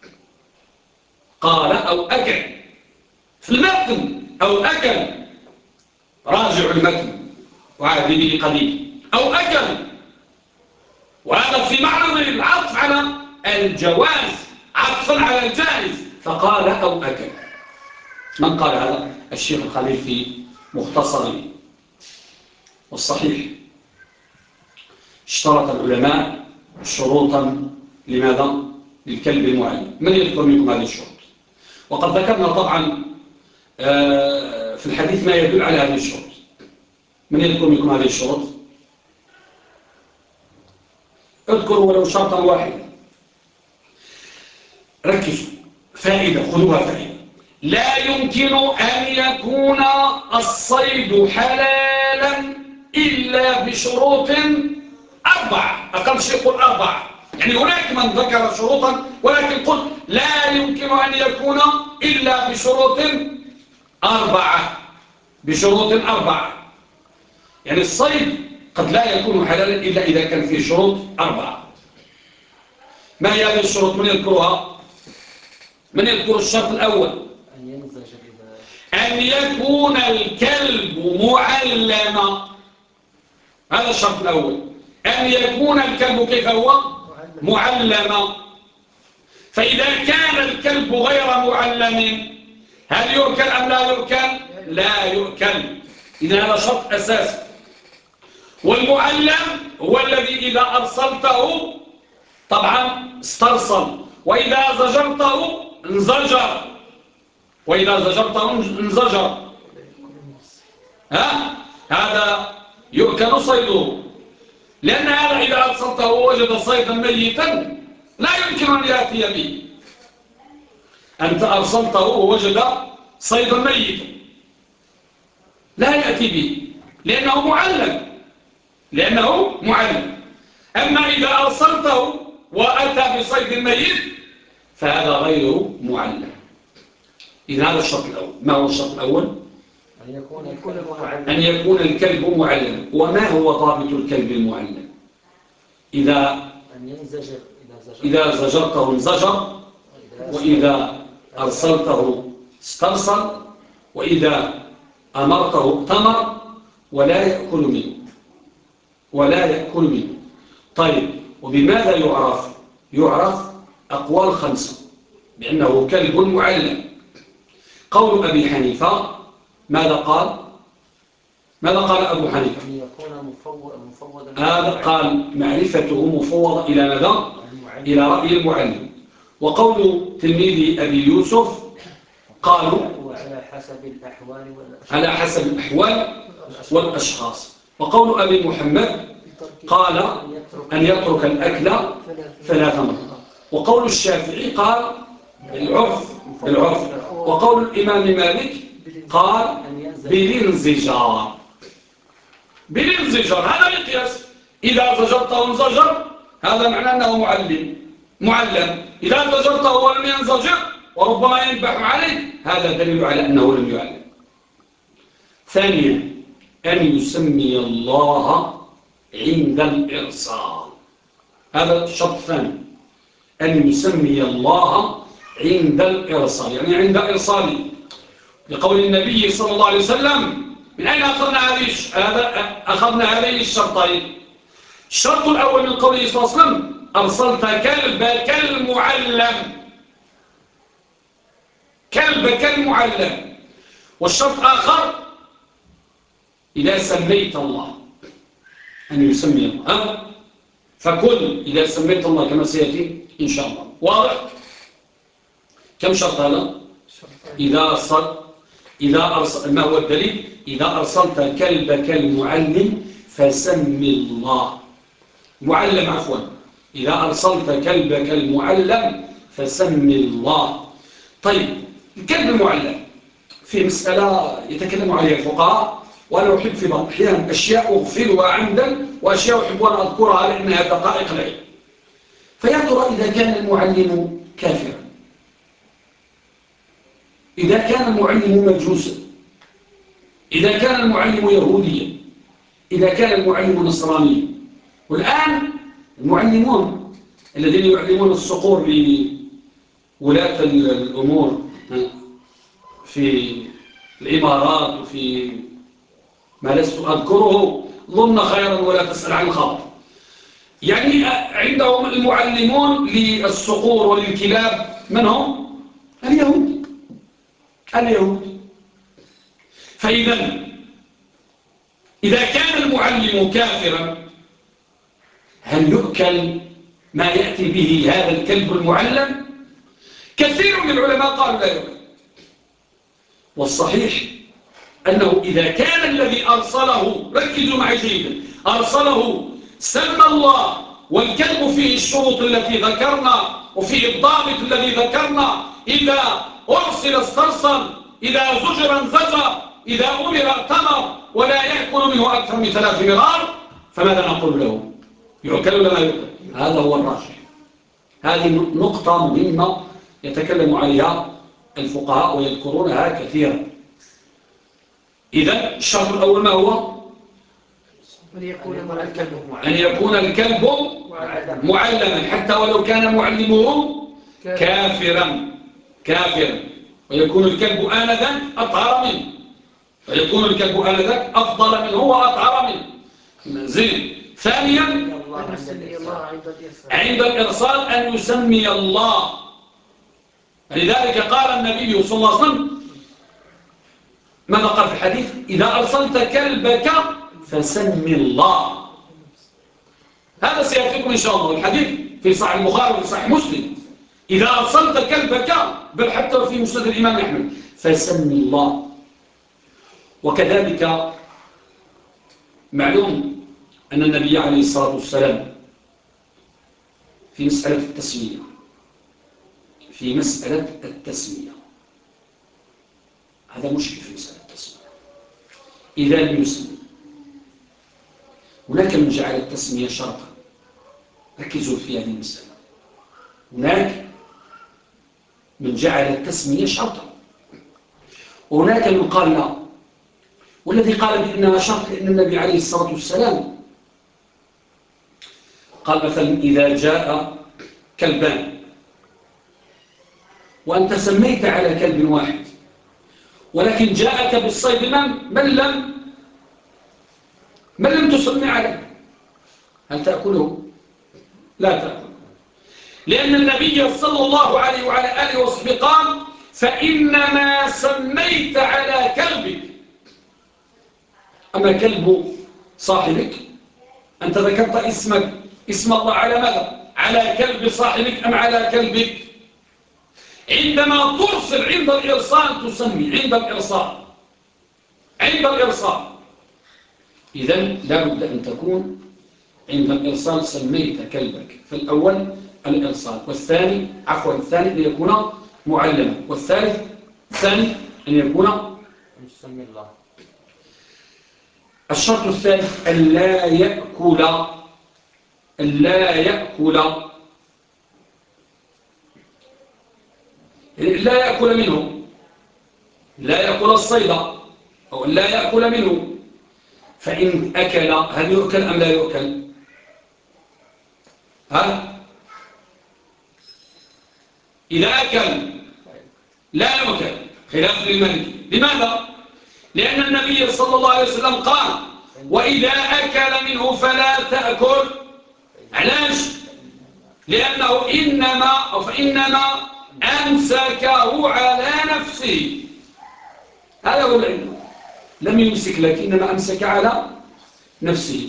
قال أو أكل في المتن أو أكل، راجع المتن وعاد به قليل أو أكل، وهذا في معرض العطف على الجواز عطفا على الجائز، فقال أو أكل. من قال هذا؟ الشيخ الخليل في مختصره. والصحيح اشترط العلماء شروطا لماذا؟ للكلب المعلم. من يذكر منكم هذه الشروط؟ وقد ذكرنا طبعا في الحديث ما يدل على هذه الشروط. من يذكر منكم هذه الشروط؟ اذكروا ولو شرطا واحدا. ركزوا، فائدة، خذوها فائدة. لا يمكن أن يكون الصيد حلالا إلا بشروط 4، أقل شيء قل 4. يعني هناك من ذكر شروطا، ولكن قل لا يمكن أن يكون إلا بشروط 4. بشروط 4 يعني الصيد قد لا يكون حلالا إلا إذا كان فيه شروط 4. ما هي هذه الشروط؟ من يذكرها؟ من يذكر الشرط الأول؟ أن يكون الكلب معلما. هذا الشرط الأول، أن يكون الكلب كيف هو؟ معلما. فإذا كان الكلب غير معلم هل يؤكل أم لا يؤكل؟ لا يؤكل. إذا هذا شرط أساسي. والمعلم هو الذي إذا أرسلته طبعا استرسل، وإذا زجرته انزجر، وإذا زجرته انزجر. هذا يؤكل صيده، لأن هذا إذا أرسلته وجد صيدا ميتا لا يمكن أن يأتي به. أنت أرسلته ووجد صيدا ميتا لا يأتي به لأنه معلم، لأنه معلم. أما إذا أرسلته وأتى بصيد ميت فهذا غير معلم. إذا هذا الشرط الأول. ما هو الشرط الأول؟ أن يكون الكلب معلم. وما هو ضابط الكلب المعلم؟ إذا زجرته انزجر، وإذا أرسلته استرسل، وإذا أمرته ائتمر، ولا يأكل منه، ولا يأكل منه. طيب، وبماذا يعرف؟ يعرف أقوال 5 بأنه كلب معلم. قول أبي حنيفة ماذا قال؟ ماذا قال أبو حنيفة؟ هذا قال معرفته مفوضة إلى ماذا؟ إلى رأي المعلم. وقول تلميذ أبي يوسف قالوا على حسب الأحوال والأشخاص. وقول أبي محمد قال أن يترك الأكل 3 مرات. وقول الشافعي قال بالعرف. وقول الإمام مالك قال بالانزجار. بالانزجار هذا القياس. إذا زجرته انزجر هذا معناه أنه معلم. إذا زجرته ولم ينزجر وربما ينبح عليه هذا دليل على أنه لم يعلم. ثانيا أن يسمي الله عند الإرسال. هذا الشرط الثاني، أن يسمي الله عند الإرسال، يعني عند إرساله. لقول النبي صلى الله عليه وسلم من أين أخذنا هذين الشرطين؟ الشرط الأول من قوله صلى الله عليه وسلم أرسلت كلبك المعلم، كلبك المعلم. والشرط آخر إذا سميت الله، أن يسمي الله. فكل إذا سميت الله كما سيأتي إن شاء الله. واضح؟ كم شرط هذا؟ إذا أرسل ما هو الدليل؟ إذا أرسلت كلبك المعلم فسمي الله. معلم عفوا. إذا أرسلت كلبك المعلم فسمي الله. طيب، الكلب المعلم في مسألة يتكلم عليها الفقهاء، وأنا أحب في بعض الأحيان أشياء أغفلها عمدا وأشياء أحب أن أذكرها لأنها دقائق العلم. فيا ترى إذا كان المعلم كافرا، إذا كان المعلم مجوسا، إذا كان المعلم يهوديا، إذا كان المعلم نصرانيا، والآن المعلمون الذين يعلمون الصقور لولاة الأمور في الإمارات وفي ما لست أذكره ظن خيرا ولا تسأل عن خبر، يعني عندهم المعلمون للصقور وللكلاب من هم؟ اليهود. فإذا إذا كان المعلم كافرا هل يؤكل ما يأتي به هذا الكلب المعلم؟ كثير من العلماء قالوا لا يؤكل، والصحيح أنه إذا كان الذي أرسله، ركزوا معي جيدا، أرسله سمى الله والكلب فيه الشروط التي ذكرنا وفيه الضابط الذي ذكرنا، إذا أرسل استرسل، إذا زجر انزجر، إذا أمر ائتمر، ولا يأكل منه أكثر من 3 مرار، فماذا نقول له؟ يؤكل ولا لا يؤكل؟ هذا هو الراجح. هذه نقطة مهمة يتكلم عليها الفقهاء ويذكرونها كثيرا. إذن الشرط الأول ما هو؟ أن يكون الكلب معلما حتى ولو كان معلمه كافرا، ويكون الكلب آنذاك أطهر منه، ويكون الكلب آنذاك أفضل منه وأطهر منه. زين. ثانيا عند الإرسال أن يسمي الله، لذلك قال النبي صلى الله عليه وسلم ماذا قال في الحديث؟ إذا أرسلت كلبك فسمي الله. هذا سيأتيكم إن شاء الله الحديث في صحيح البخاري وفي صحيح مسلم. إذا أرسلت كلبك، بل حتى في مسند الإمام أحمد، فسمي الله. وكذلك معلوم أن النبي عليه الصلاة والسلام في مسألة التسمية هذا مشكل في مسألة التسمية. إذا لم يسمي، هناك من جعل التسمية شرطا، ركزوا في هذه المسألة، هناك من جعل التسمية شرطا، وهناك من قال لا، والذي قال بأنها شرط لأن النبي عليه الصلاة والسلام قال مثلا إذا جاء كلبان وأنت سميت على كلب واحد، ولكن جاءك بالصيد من لم تسمي عليه، هل تأكله؟ لا تأكله، لأن النبي صلى الله عليه وعلى آله وصحبه قال فإنما سميت على كلبك. أما كلب صاحبك أنت ذكرت اسم الله على ماذا؟ على كلب صاحبك أم على كلبك؟ عندما ترسل عند الإرسال تسمي، عند الإرسال إذن لا بد أن تكون عند الإرسال سميت كلبك. فالأول الإرسال، والثاني الثاني أن يكون معلما، والثالث الثاني أن يكون نسمي الله. الشرط الثالث أن لا يأكل منه، لا يأكل الصيد أو لا يأكل منه. فإن أكل هل يؤكل أم لا يؤكل؟ إذا أكل لا يؤكل خلاف للمالك. لماذا؟ لأن النبي صلى الله عليه وسلم قال وإذا أكل منه فلا تأكل. علاش؟ لأنه فإنما أمسكه على نفسه. هذا هو العلم، لم يمسك لك، إنما أمسك على نفسه.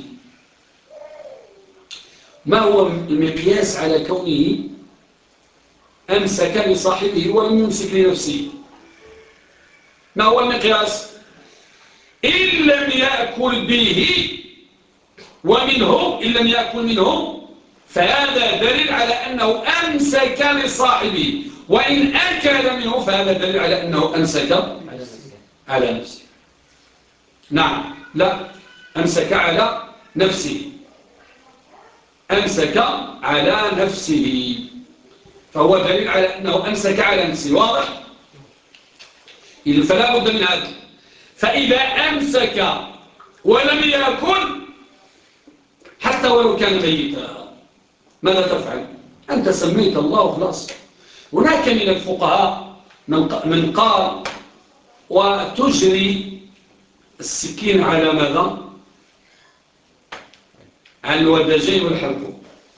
ما هو المقياس على كونه أمسك لصاحبه ولم يمسك لنفسه؟ ما هو المقياس؟ إن لم يأكل به ومنه، إن لم يأكل منه، فهذا دليل على أنه أمسك لصاحبه وإن أكل منه فهذا دليل على أنه أمسك على نفسه. نعم، لا، أمسك على نفسه، أمسك على نفسه، فهو دليل على أنه أمسك على نفسه. واضح؟ إذن فلا بد من هذا. فإذا أمسك ولم يأكل حتى ولو كان ميتا ماذا تفعل؟ أنت سميت الله وخلاص. هناك من الفقهاء من قال وتجري السكين على ماذا؟ على الودجين والحلقوم،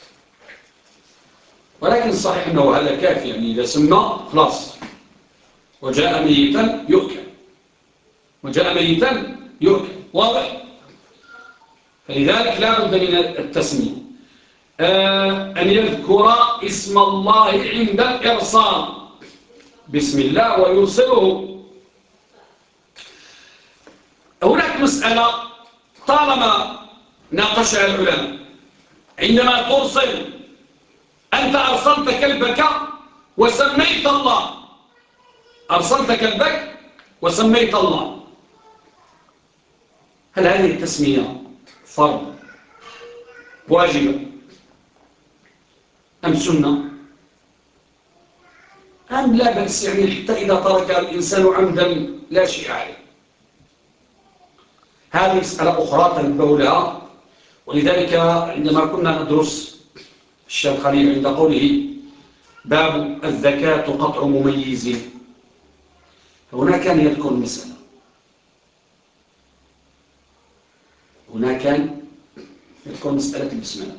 ولكن الصحيح أنه هذا كافي، يعني إذا سمى خلاص. وجاء ميتا يؤكل، وجاء ميتا يؤكل. واضح؟ فلذلك لا بد من التسمية، أن يذكر اسم الله عند الإرسال، بسم الله ويوصله. هناك مسألة طالما ناقشها العلماء، عندما ترسل أنت أرسلت كلبك وسميت الله، أرسلت كلبك وسميت الله، هل هذه التسمية فرض واجبة أم سنة أم لا بأس؟ يعني حتى إذا ترك الإنسان عمدا لا شيء عليه. هذه مسألة أخرى تنبه لها. ولذلك عندما كنا ندرس الشيخ خليل عند قوله باب الزكاة قطع مميز، هنا كان يذكر المسألة، هنا كان يذكر مسألة البسملة.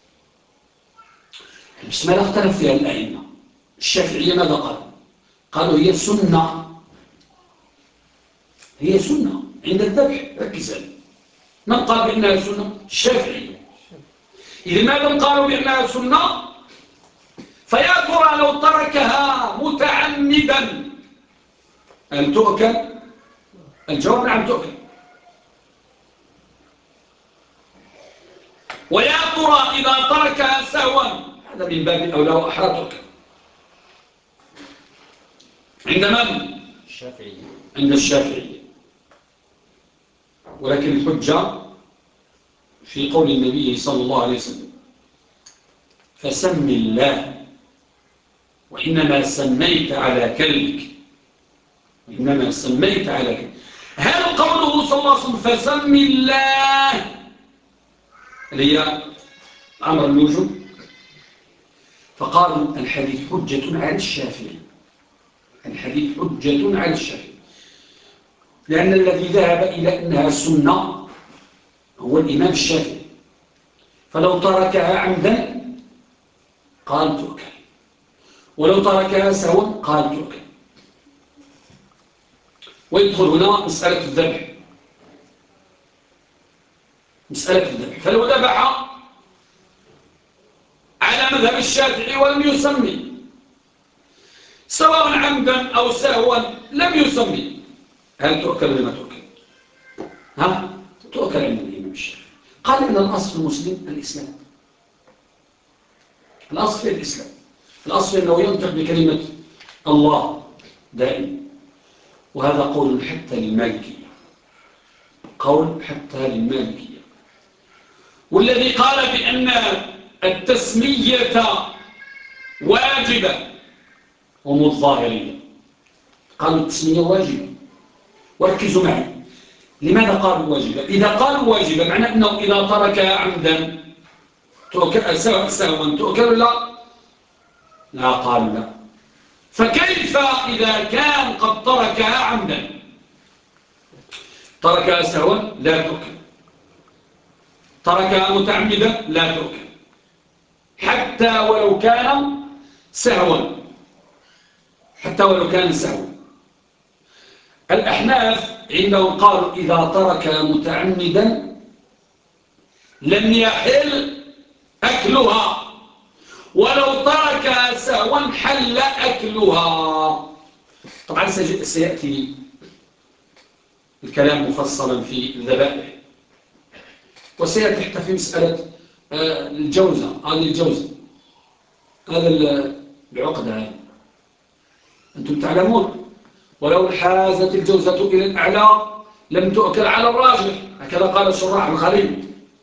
البسملة اختلف فيها الأئمة. الشافعية ماذا قالوا؟ قالوا هي سنة، هي سنة عند الذبح. ركز عليه، من قال بأنها سنة؟ الشافعية. إذا ما لم قالوا بأنها سنة فيا ترى لو تركها متعمدا أن تؤكل؟ الجواب نعم تؤكل. ويا ترى إذا تركها سهوا هذا من باب الأولى وأحرى تؤكل. عند من؟ الشافعية. عند الشافعية. ولكن الحجة في قول النبي صلى الله عليه وسلم فسم الله وإنما سميت على كلبك، وإنما سميت على كلبك. هل قوله صلى الله عليه وسلم فسم الله اللي هي أمر الوجوب؟ فقالوا الحديث حجة على الشافعي، الحديث حجة على الشافعي، لأن الذي ذهب إلى أنها سنة هو الإمام الشافعي، فلو تركها عمدا قال تؤكل، ولو تركها سهوا قال تؤكل. ويدخل هنا مسألة الذبح، مسألة الذبح. فلو ذبح على مذهب الشافعي ولم يسمي سواء عمدا أو سهوا لم يسمي، هل تؤكل ولا ما تؤكل؟ ها؟ تؤكل عند الإمام الشافعي. قال إن الأصل في المسلم الإسلام، الأصل في الإسلام، الأصل أنه ينطق بكلمة الله دائما. وهذا قول حتى للمالكية، قول حتى للمالكية. والذي قال بأن التسمية واجبة هم الظاهرية، قالوا التسمية واجبة. وركزوا معي، لماذا قالوا واجبة؟ إذا قالوا واجبة معنى أنه إذا تركها عمدا تؤكل، سهوا تؤكل لا؟ لا، قالوا لا. فكيف إذا كان قد تركها عمدا؟ تركها سهوا لا تؤكل، تركها متعمدا لا تؤكل، حتى ولو كان سهوا، حتى ولو كان سهوا. الأحناف عندهم قالوا إذا تركها متعمدا لم يحل أكلها، ولو تركها سهوا حل أكلها. طبعا سيأتي الكلام مفصلا في الذبائح، وسيأتي حتى في مسألة الجوزة، هذه الجوزة، هذا العقد هذا أنتم تعلمون ولو حازت الجوزة إلى الأعلى لم تؤكل على الراجح، هكذا قال شراح الخليل.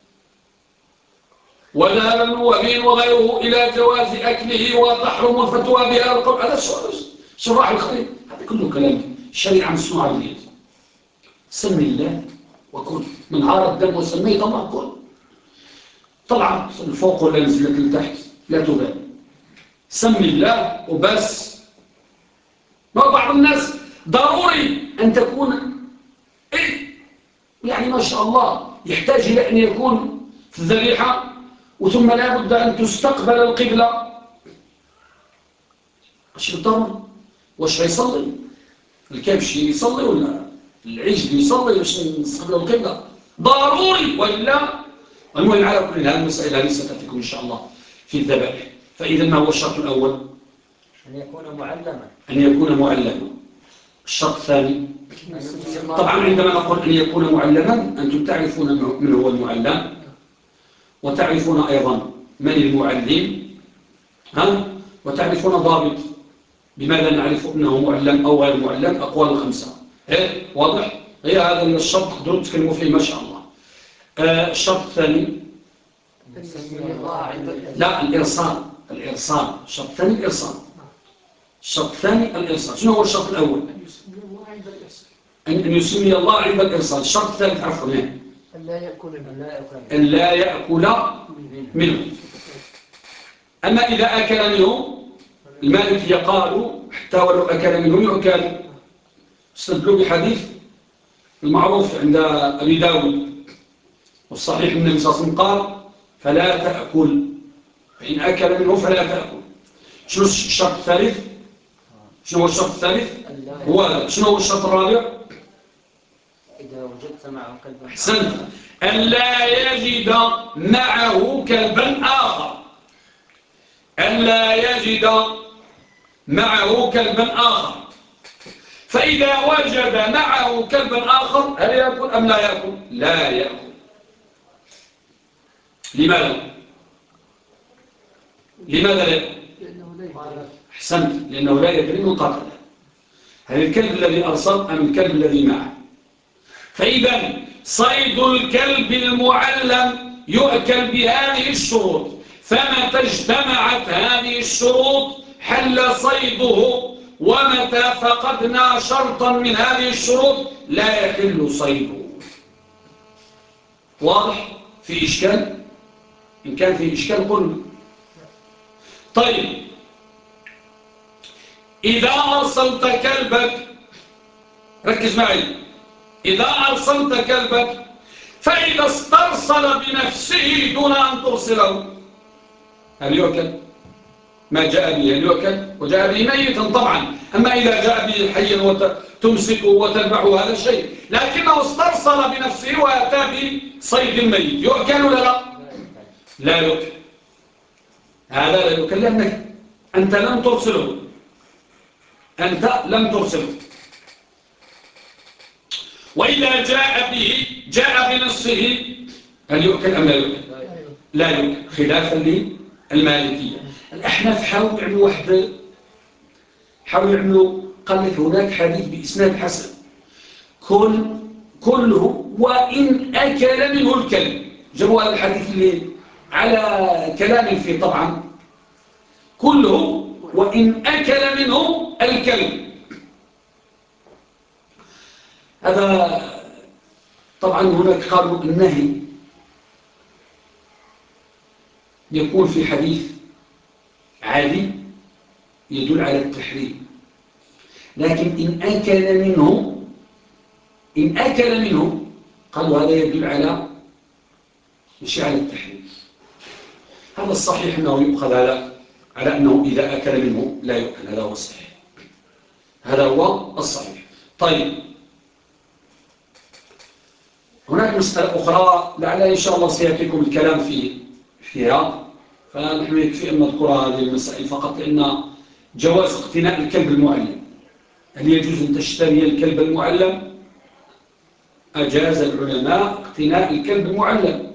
وذهب ابن وهب وغيره إلى جواز أكله وتحرم الفتوى بهذا القول. هذا شراح الخليل، هذا كله كلام الشريعة مسموعة باليد. سمي الله وكل، من عار الدم وسميه الله كل. طلع فوق ولا نزلت لتحت لا تبالي، سمي الله وبس. ما بعض الناس ضروري أن تكون يعني ما شاء الله يحتاج إلى أن يكون في الذبيحة وثم لا بد أن تستقبل القبلة. ايش بالضروري؟ واش يصلي الكبش يصلي ولا العجل يصلي باش نستقبل القبلة؟ ضروري ولا. المهم على كل هذه المسائل هذه ستأتيكم إن شاء الله في الذبائح. فإذا ما هو الشرط الأول؟ أن يكون معلما. أن يكون معلما. الشرط الثاني طبعا عندما نقول أن يكون معلما أنتم تعرفون من هو المعلم وتعرفون أيضا من المعلم، وتعرفون ضابط بماذا نعرف أنه معلم أو غير معلم. أقوال الخمسة واضح؟ هي هذا الشرط تقدروا تتكلموا فيه ما شاء الله. الشرط الثاني لا الإرسال. الشرط الثاني الإرسال. الشرط الثاني الإرسال. شنو هو الشرط الأول؟ أن يسمي الله عند الإرسال. الشرط الثالث عفوا أن لا يأكل منه. أما إذا أكل منه المالكية قالوا حتى ولو أكل منه يؤكل. استدلوا بحديث المعروف عند أبي داود والصحيح من النبي صلى الله عليه وسلم قال فلا تأكل، فإن أكل منه فلا تأكل. شنو الشرط الثالث؟ شنو هو الشرط الثالث؟ شنو هو الشرط الرابع؟ إذا وجدت معه كلبا أحسنت، أن لا يجد معه كلبا آخر. أن لا يجد معه كلبا آخر. فإذا وجد معه كلبا آخر هل يأكل أم لا يأكل؟ لا يأكل. لماذا؟ لا يأكل؟ أحسنت، لأنه لا يدري من قتله، هل الكلب الذي أرسل أم الكلب الذي معه. فإذا صيد الكلب المعلم يؤكل بهذه الشروط، فمتى اجتمعت هذه الشروط حل صيده، ومتى فقدنا شرطا من هذه الشروط لا يحل صيده. واضح؟ في إشكال؟ إن كان في إشكال قل. طيب إذا أرسلت كلبك، ركز معي، إذا أرسلت كلبك فإذا استرسل بنفسه دون أن ترسله هل يؤكل؟ ما جاء به هل يؤكل؟ وجاء به ميتا طبعا. أما إذا جاء به حيا وتمسكه وتذبحه هذا شيء، لكنه استرسل بنفسه وأتى بصيد الميت يؤكل ولا لا؟ لا يؤكل. هذا لا يؤكل لأنك أنت لم ترسله. وإذا جاء بنصه هل يؤكل أم لا يؤكل؟ لا يؤكل، خلافا للمالكية. الأحناف حاولوا يعملوا قال لك هناك حديث بإسناد حسن كله وإن أكل منه الكلب. جابوا هذا الحديث اللي على كلام فيه طبعا، كله وإن أكل منه الكلب. هذا طبعا هناك قالوا النهي يكون في حديث عادي يدل على التحريم، لكن إن أكل منه قالوا هذا يدل على التحريم. هذا الصحيح أنه يؤخذ على أنه إذا أكل منه لا يؤكل. هذا هو الصحيح، هذا هو الصحيح. طيب هناك مسألة أخرى لعل إن شاء الله سيأتيكم الكلام فيها، فنحن يكفي أن نذكر هذه المسائل فقط، لأن جواز اقتناء الكلب المعلم. هل يجوز أن تشتري الكلب المعلم؟ أجاز العلماء اقتناء الكلب المعلم،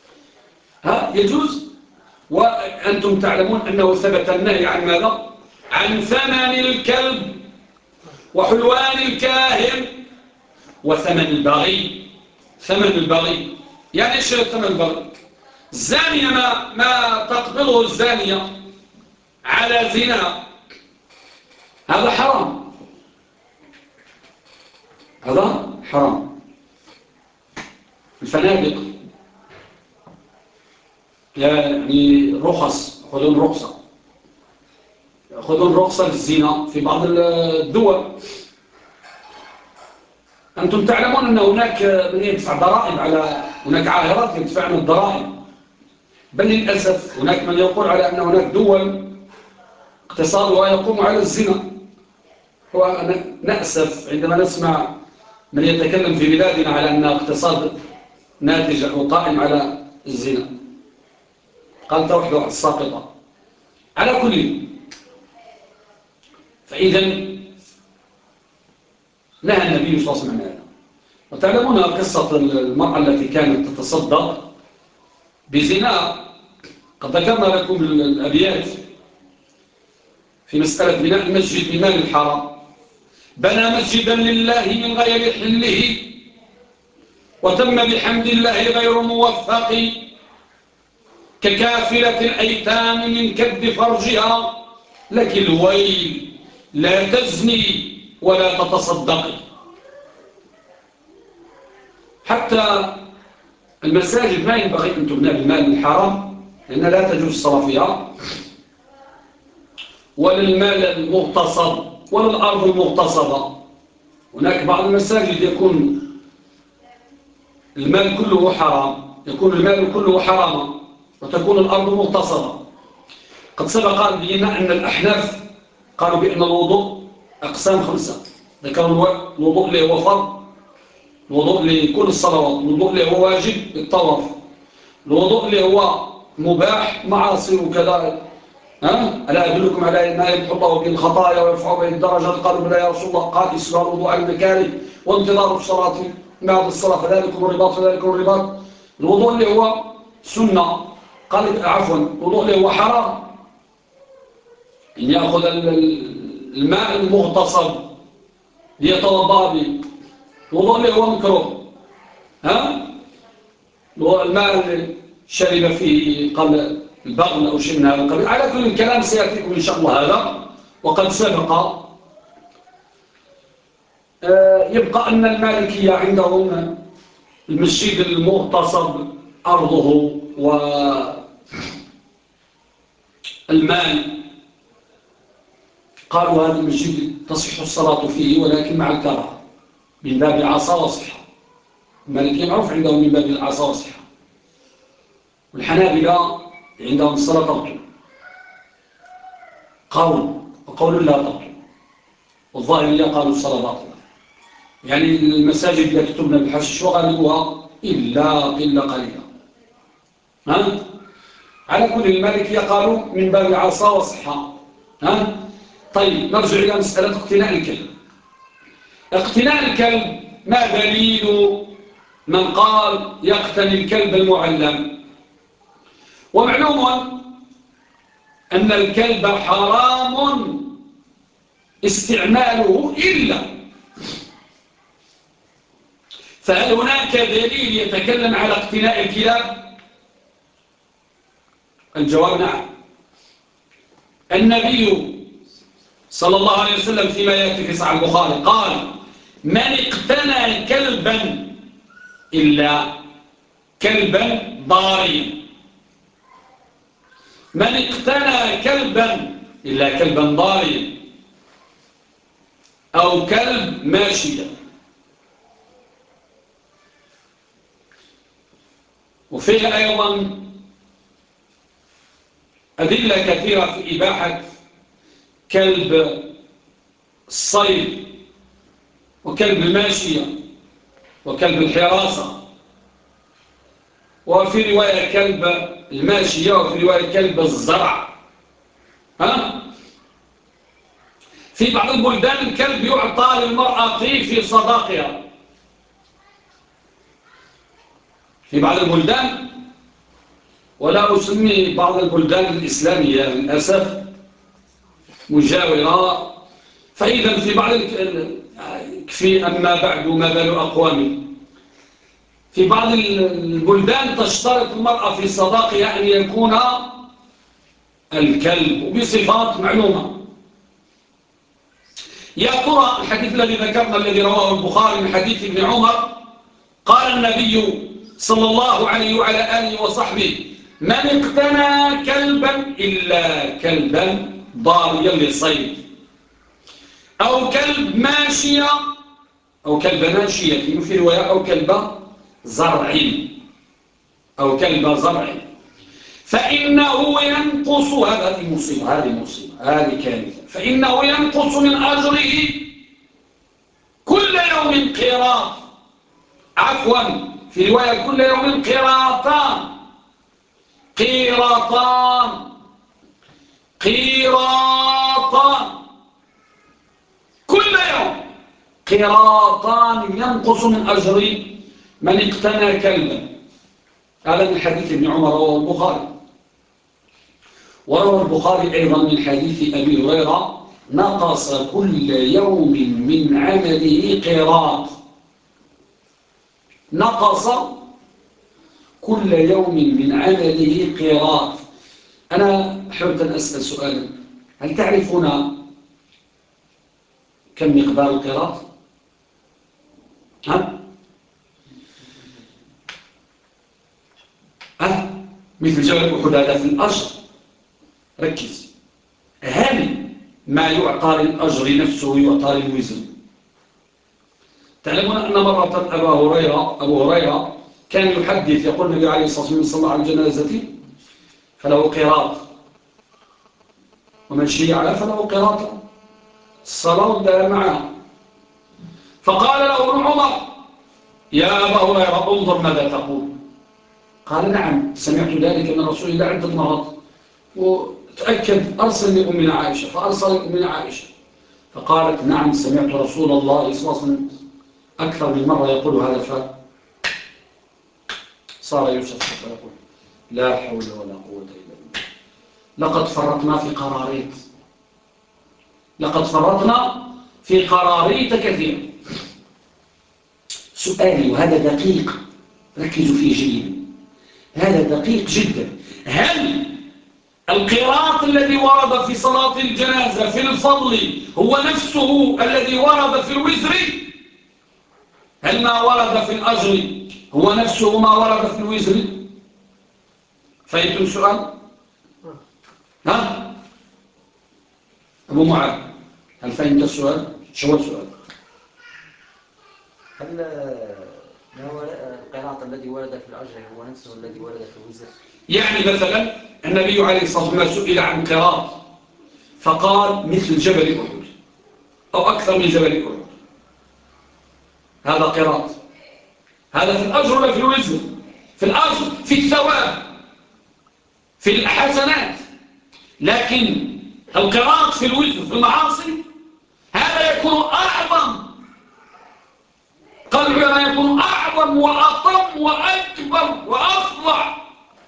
يجوز. وأنتم تعلمون أنه ثبت النهي عن ماذا؟ عن ثمن الكلب وحلوان الكاهن وثمن البغي. ثمن البغي يعني ايش ثمن البغي؟ الزانية ما تقبضه الزانية على زنا هذا حرام، هذا حرام. الفنادق يعني رخص، يأخذون رخصة للزنا في بعض الدول. أنتم تعلمون أن هناك من يدفع ضرائب هناك عاهرات يدفعن الضرائب، بل للأسف هناك من يقول على أن هناك دول اقتصادها يقوم على الزنا. ونأسف عندما نسمع من يتكلم في بلادنا على أن اقتصاد ناتج أو قائم على الزنا. قال توحد الساقطة. على كل، فإذا نهى النبي صلى الله عليه وسلم عن هذا. وتعلمون قصة المرأة التي كانت تتصدق بزنا، قد ذكرنا لكم الأبيات في مسألة بناء المسجد بمال الحرام. بنى مسجدا لله من غير حله وتم بحمد الله غير موفق ككافلة الأيتام من كد فرجها لك الويل لا تزني ولا تتصدقي. حتى المساجد ما ينبغي أن تبنى بالمال الحرام، لأن لا تجوز الصلاة فيها، ولا المال المغتصب ولا الأرض المغتصبة. هناك بعض المساجد يكون المال كله حرام، يكون المال كله حراما وتكون الأرض مغتصبة. قد سبق بينا أن الأحناف قالوا بأن الوضوء أقسام 5. ذكروا الوضوء اللي هو فرض، الوضوء لكل الصلوات، الوضوء اللي هو واجب للطواف، الوضوء اللي هو مباح معاصي وكذا. ألا أدلكم على ما يمحو الله به الخطايا ويرفع به الدرجات؟ قالوا بلى يا رسول الله. قال إسباغ الوضوء على المكاره وانتظار الصلاة بعد الصلاة فذلكم الرباط. الوضوء اللي هو سنة، قال عفوا الوضوء اللي هو حرام إن يأخذ الماء المغتصب ليتوضأ به. الوضوء اللي هو مكروه، الماء اللي شرب فيه قبل البغل أو شيء من هذا القبيل. على كل الكلام سيأتيكم إن شاء الله هذا وقد سبق. يبقى أن المالكية عندهم المسجد المغتصب أرضه والمال، قالوا هذا المسجد تصح الصلاة فيه ولكن مع الكراهة من باب العصا والصحة. المالكية معروف عندهم من باب العصا والصحة. والحنابلة عندهم الصلاة تبطل، وقول لا تبطل. والظاهرية قالوا الصلاة باطلة. يعني المساجد التي تبنى بالحشيش وغالبها إلا قلة قليلة. على كل المالكية قالوا من باب العصا والصحة. طيب نرجع إلى مسألة اقتناء الكلب. اقتناء الكلب ما دليل من قال يقتني الكلب المعلم؟ ومعلوم أن الكلب حرام استعماله إلا. فهل هناك دليل يتكلم على اقتناء الكلاب؟ الجواب نعم. النبي صلى الله عليه وسلم فيما يأتي في صحيح البخاري قال من اقتنى كلبا إلا كلبا ضاريا، من اقتنى كلبا إلا كلبا ضاريا أو كلب ماشيا. وفيها أيضا أدلة كثيرة في إباحة كلب الصيد وكلب الماشية وكلب الحراسة، وفي رواية كلب الماشية وفي رواية كلب الزرع. في بعض البلدان الكلب يعطى للمرأة في صداقها. في بعض البلدان، ولا أسمي بعض البلدان الإسلامية للأسف، مجاورة. فإذا في بعض يكفي. أما بعد ما بال أقوام في بعض البلدان تشترط المرأة في صداقها أن يكون الكلب بصفات معلومة. يا ترى الحديث الذي ذكرنا الذي رواه البخاري من حديث ابن عمر قال النبي صلى الله عليه وعلى آله وصحبه من اقتنى كلبا إلا كلبا ضاريا للصيد أو كلب ماشية أو كلب ماشية في رواية أو كلب زرع أو كلب زرع فإنه ينقص هذه مصيبة هذه كارثة فإنه ينقص من أجره كل يوم قيراط عفوا في رواية كل يوم قيراطان كل يوم قيراطان ينقص من أجر من اقتنى كلبا. هذا من حديث ابن عمر رواه البخاري. وروى البخاري أيضا من حديث أبي هريرة نقص كل يوم من عمله قيراط. نقص كل يوم من عمله قيراط. أنا حاولت أن أسأل سؤالا هل تعرفون كم مقدار القيراط؟ مثل جبل أحد هذا في الأجر. ركز هل ما يعطى للأجر نفسه يعطى للوزر؟ تعلمون أن مرة أبو هريرة كان يحدث يقول النبي عليه الصلاة والسلام صلى على الجنازة فله قيراط ومن شيع فله قيراط الصلاة ده معها. فقال له ابن عمر يا أبا هريرة انظر ماذا تقول. قال نعم سمعت ذلك من رسول الله عدة مرات وتأكد أرسل لأمنا عائشة فأرسل لأمنا عائشة فقالت نعم سمعت رسول الله صلى الله عليه وسلم أكثر من مرة يقول هذا صار يوسف فيقول لا حول ولا قوة إلا بالله لقد فرطنا في قراريط كثير. سؤالي وهذا دقيق ركزوا فيه جيدا هذا دقيق جدا هل القراط الذي ورد في صلاة الجنازة في الفضل هو نفسه الذي ورد في الوزر؟ هل ما ورد في الأجر هو نفسه ما ورد في الوزر؟ فهمتم السؤال؟ أبو معاذ هل فهمت السؤال؟ شو السؤال؟ هل ما هو القراط الذي ورد في الأجر هو نفسه الذي ورد في الوزر؟ يعني مثلا النبي عليه الصلاة والسلام سئل عن قراط فقال مثل جبل أحد أو أكثر من جبل أحد هذا قراط. هذا في الأجر ولا في الوزر؟ في الأجر في الثواب في الحسنات. لكن القراط في الوزر في المعاصي هذا يكون أعظم. قال العلماء يكون أعظم وأطم وأكبر وأفضع.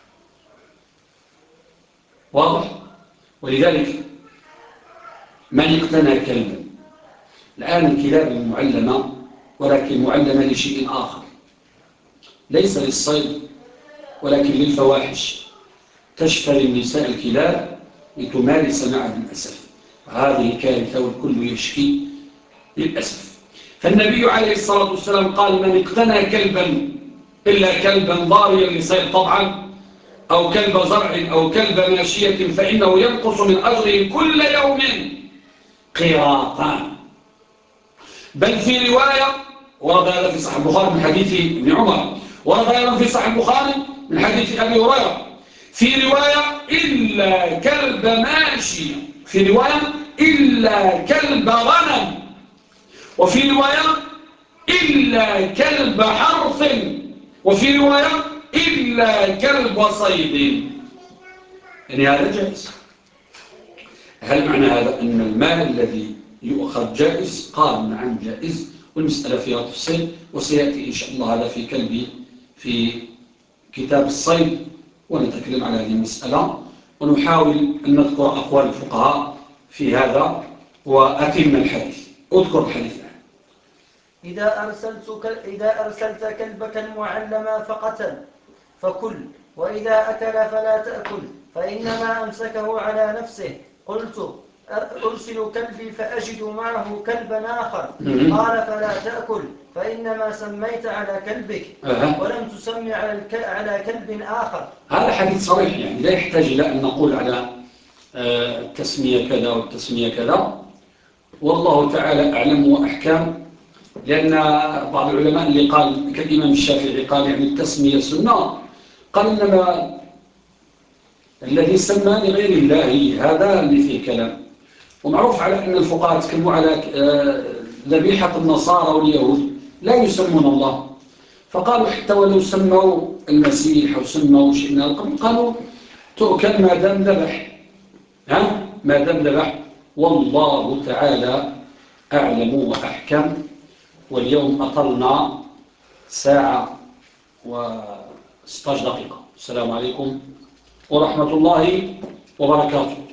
واضح؟ ولذلك من اقتنى كلبا الآن الكلاب المعلمة ولكن معلمة لشيء آخر ليس للصيد ولكن للفواحش. تشتري النساء الكلاب لتمارس معها للأسف. هذه كارثة والكل يشكي للأسف. فالنبي عليه الصلاة والسلام قال من اقتنى كلبا إلا كلبا ضاريا لصيد طبعا أو كلب زرع أو كلب ماشية فإنه ينقص من أجره كل يوم قيراطان. بل في رواية ورد هذا في صحيح البخاري من حديث ابن عمر ورد أيضا في صحيح البخاري من حديث أبي هريرة في رواية إلا كلب ماشية في رواية إلا كلب غنم وفي رواية إلا كلب حرث وفي رواية إلا كلب صيد. يعني هذا جائز. هل معنى هذا أن المال الذي يؤخذ جائز؟ قال نعم جائز والمسألة فيها تفصيل وسيأتي إن شاء الله هذا في كلبي في كتاب الصيد ونتكلم على هذه المسألة ونحاول أن نذكر أقوال الفقهاء في هذا وأتم الحديث. اذكر الحديث. إذا أرسلت كلبك المعلم فقتل فكل، وإذا أكل فلا تأكل فإنما أمسكه على نفسه. قلت أرسل كلبي فأجد معه كلبا آخر، قال فلا تأكل فإنما سميت على كلبك ولم تسمي على كلب آخر. هذا حديث صريح، يعني لا يحتاج إلى أن نقول على التسمية كذا والتسمية كذا، والله تعالى أعلم وأحكام. لأن بعض العلماء اللي قال كالإمام الشافعي قال يعني التسمية سنة، قال إنما الذي سمى لغير الله هذا اللي فيه كلام. ومعروف على أن الفقهاء تكلموا على ذبيحة النصارى واليهود لا يسمون الله، فقالوا حتى ولو سموا المسيح أو سموا شيء من القبيل قالوا تؤكل ما دام ذبح، ما دام ذبح. والله تعالى أعلم وأحكم. واليوم أطلنا ساعة و16 دقيقة. السلام عليكم ورحمة الله وبركاته.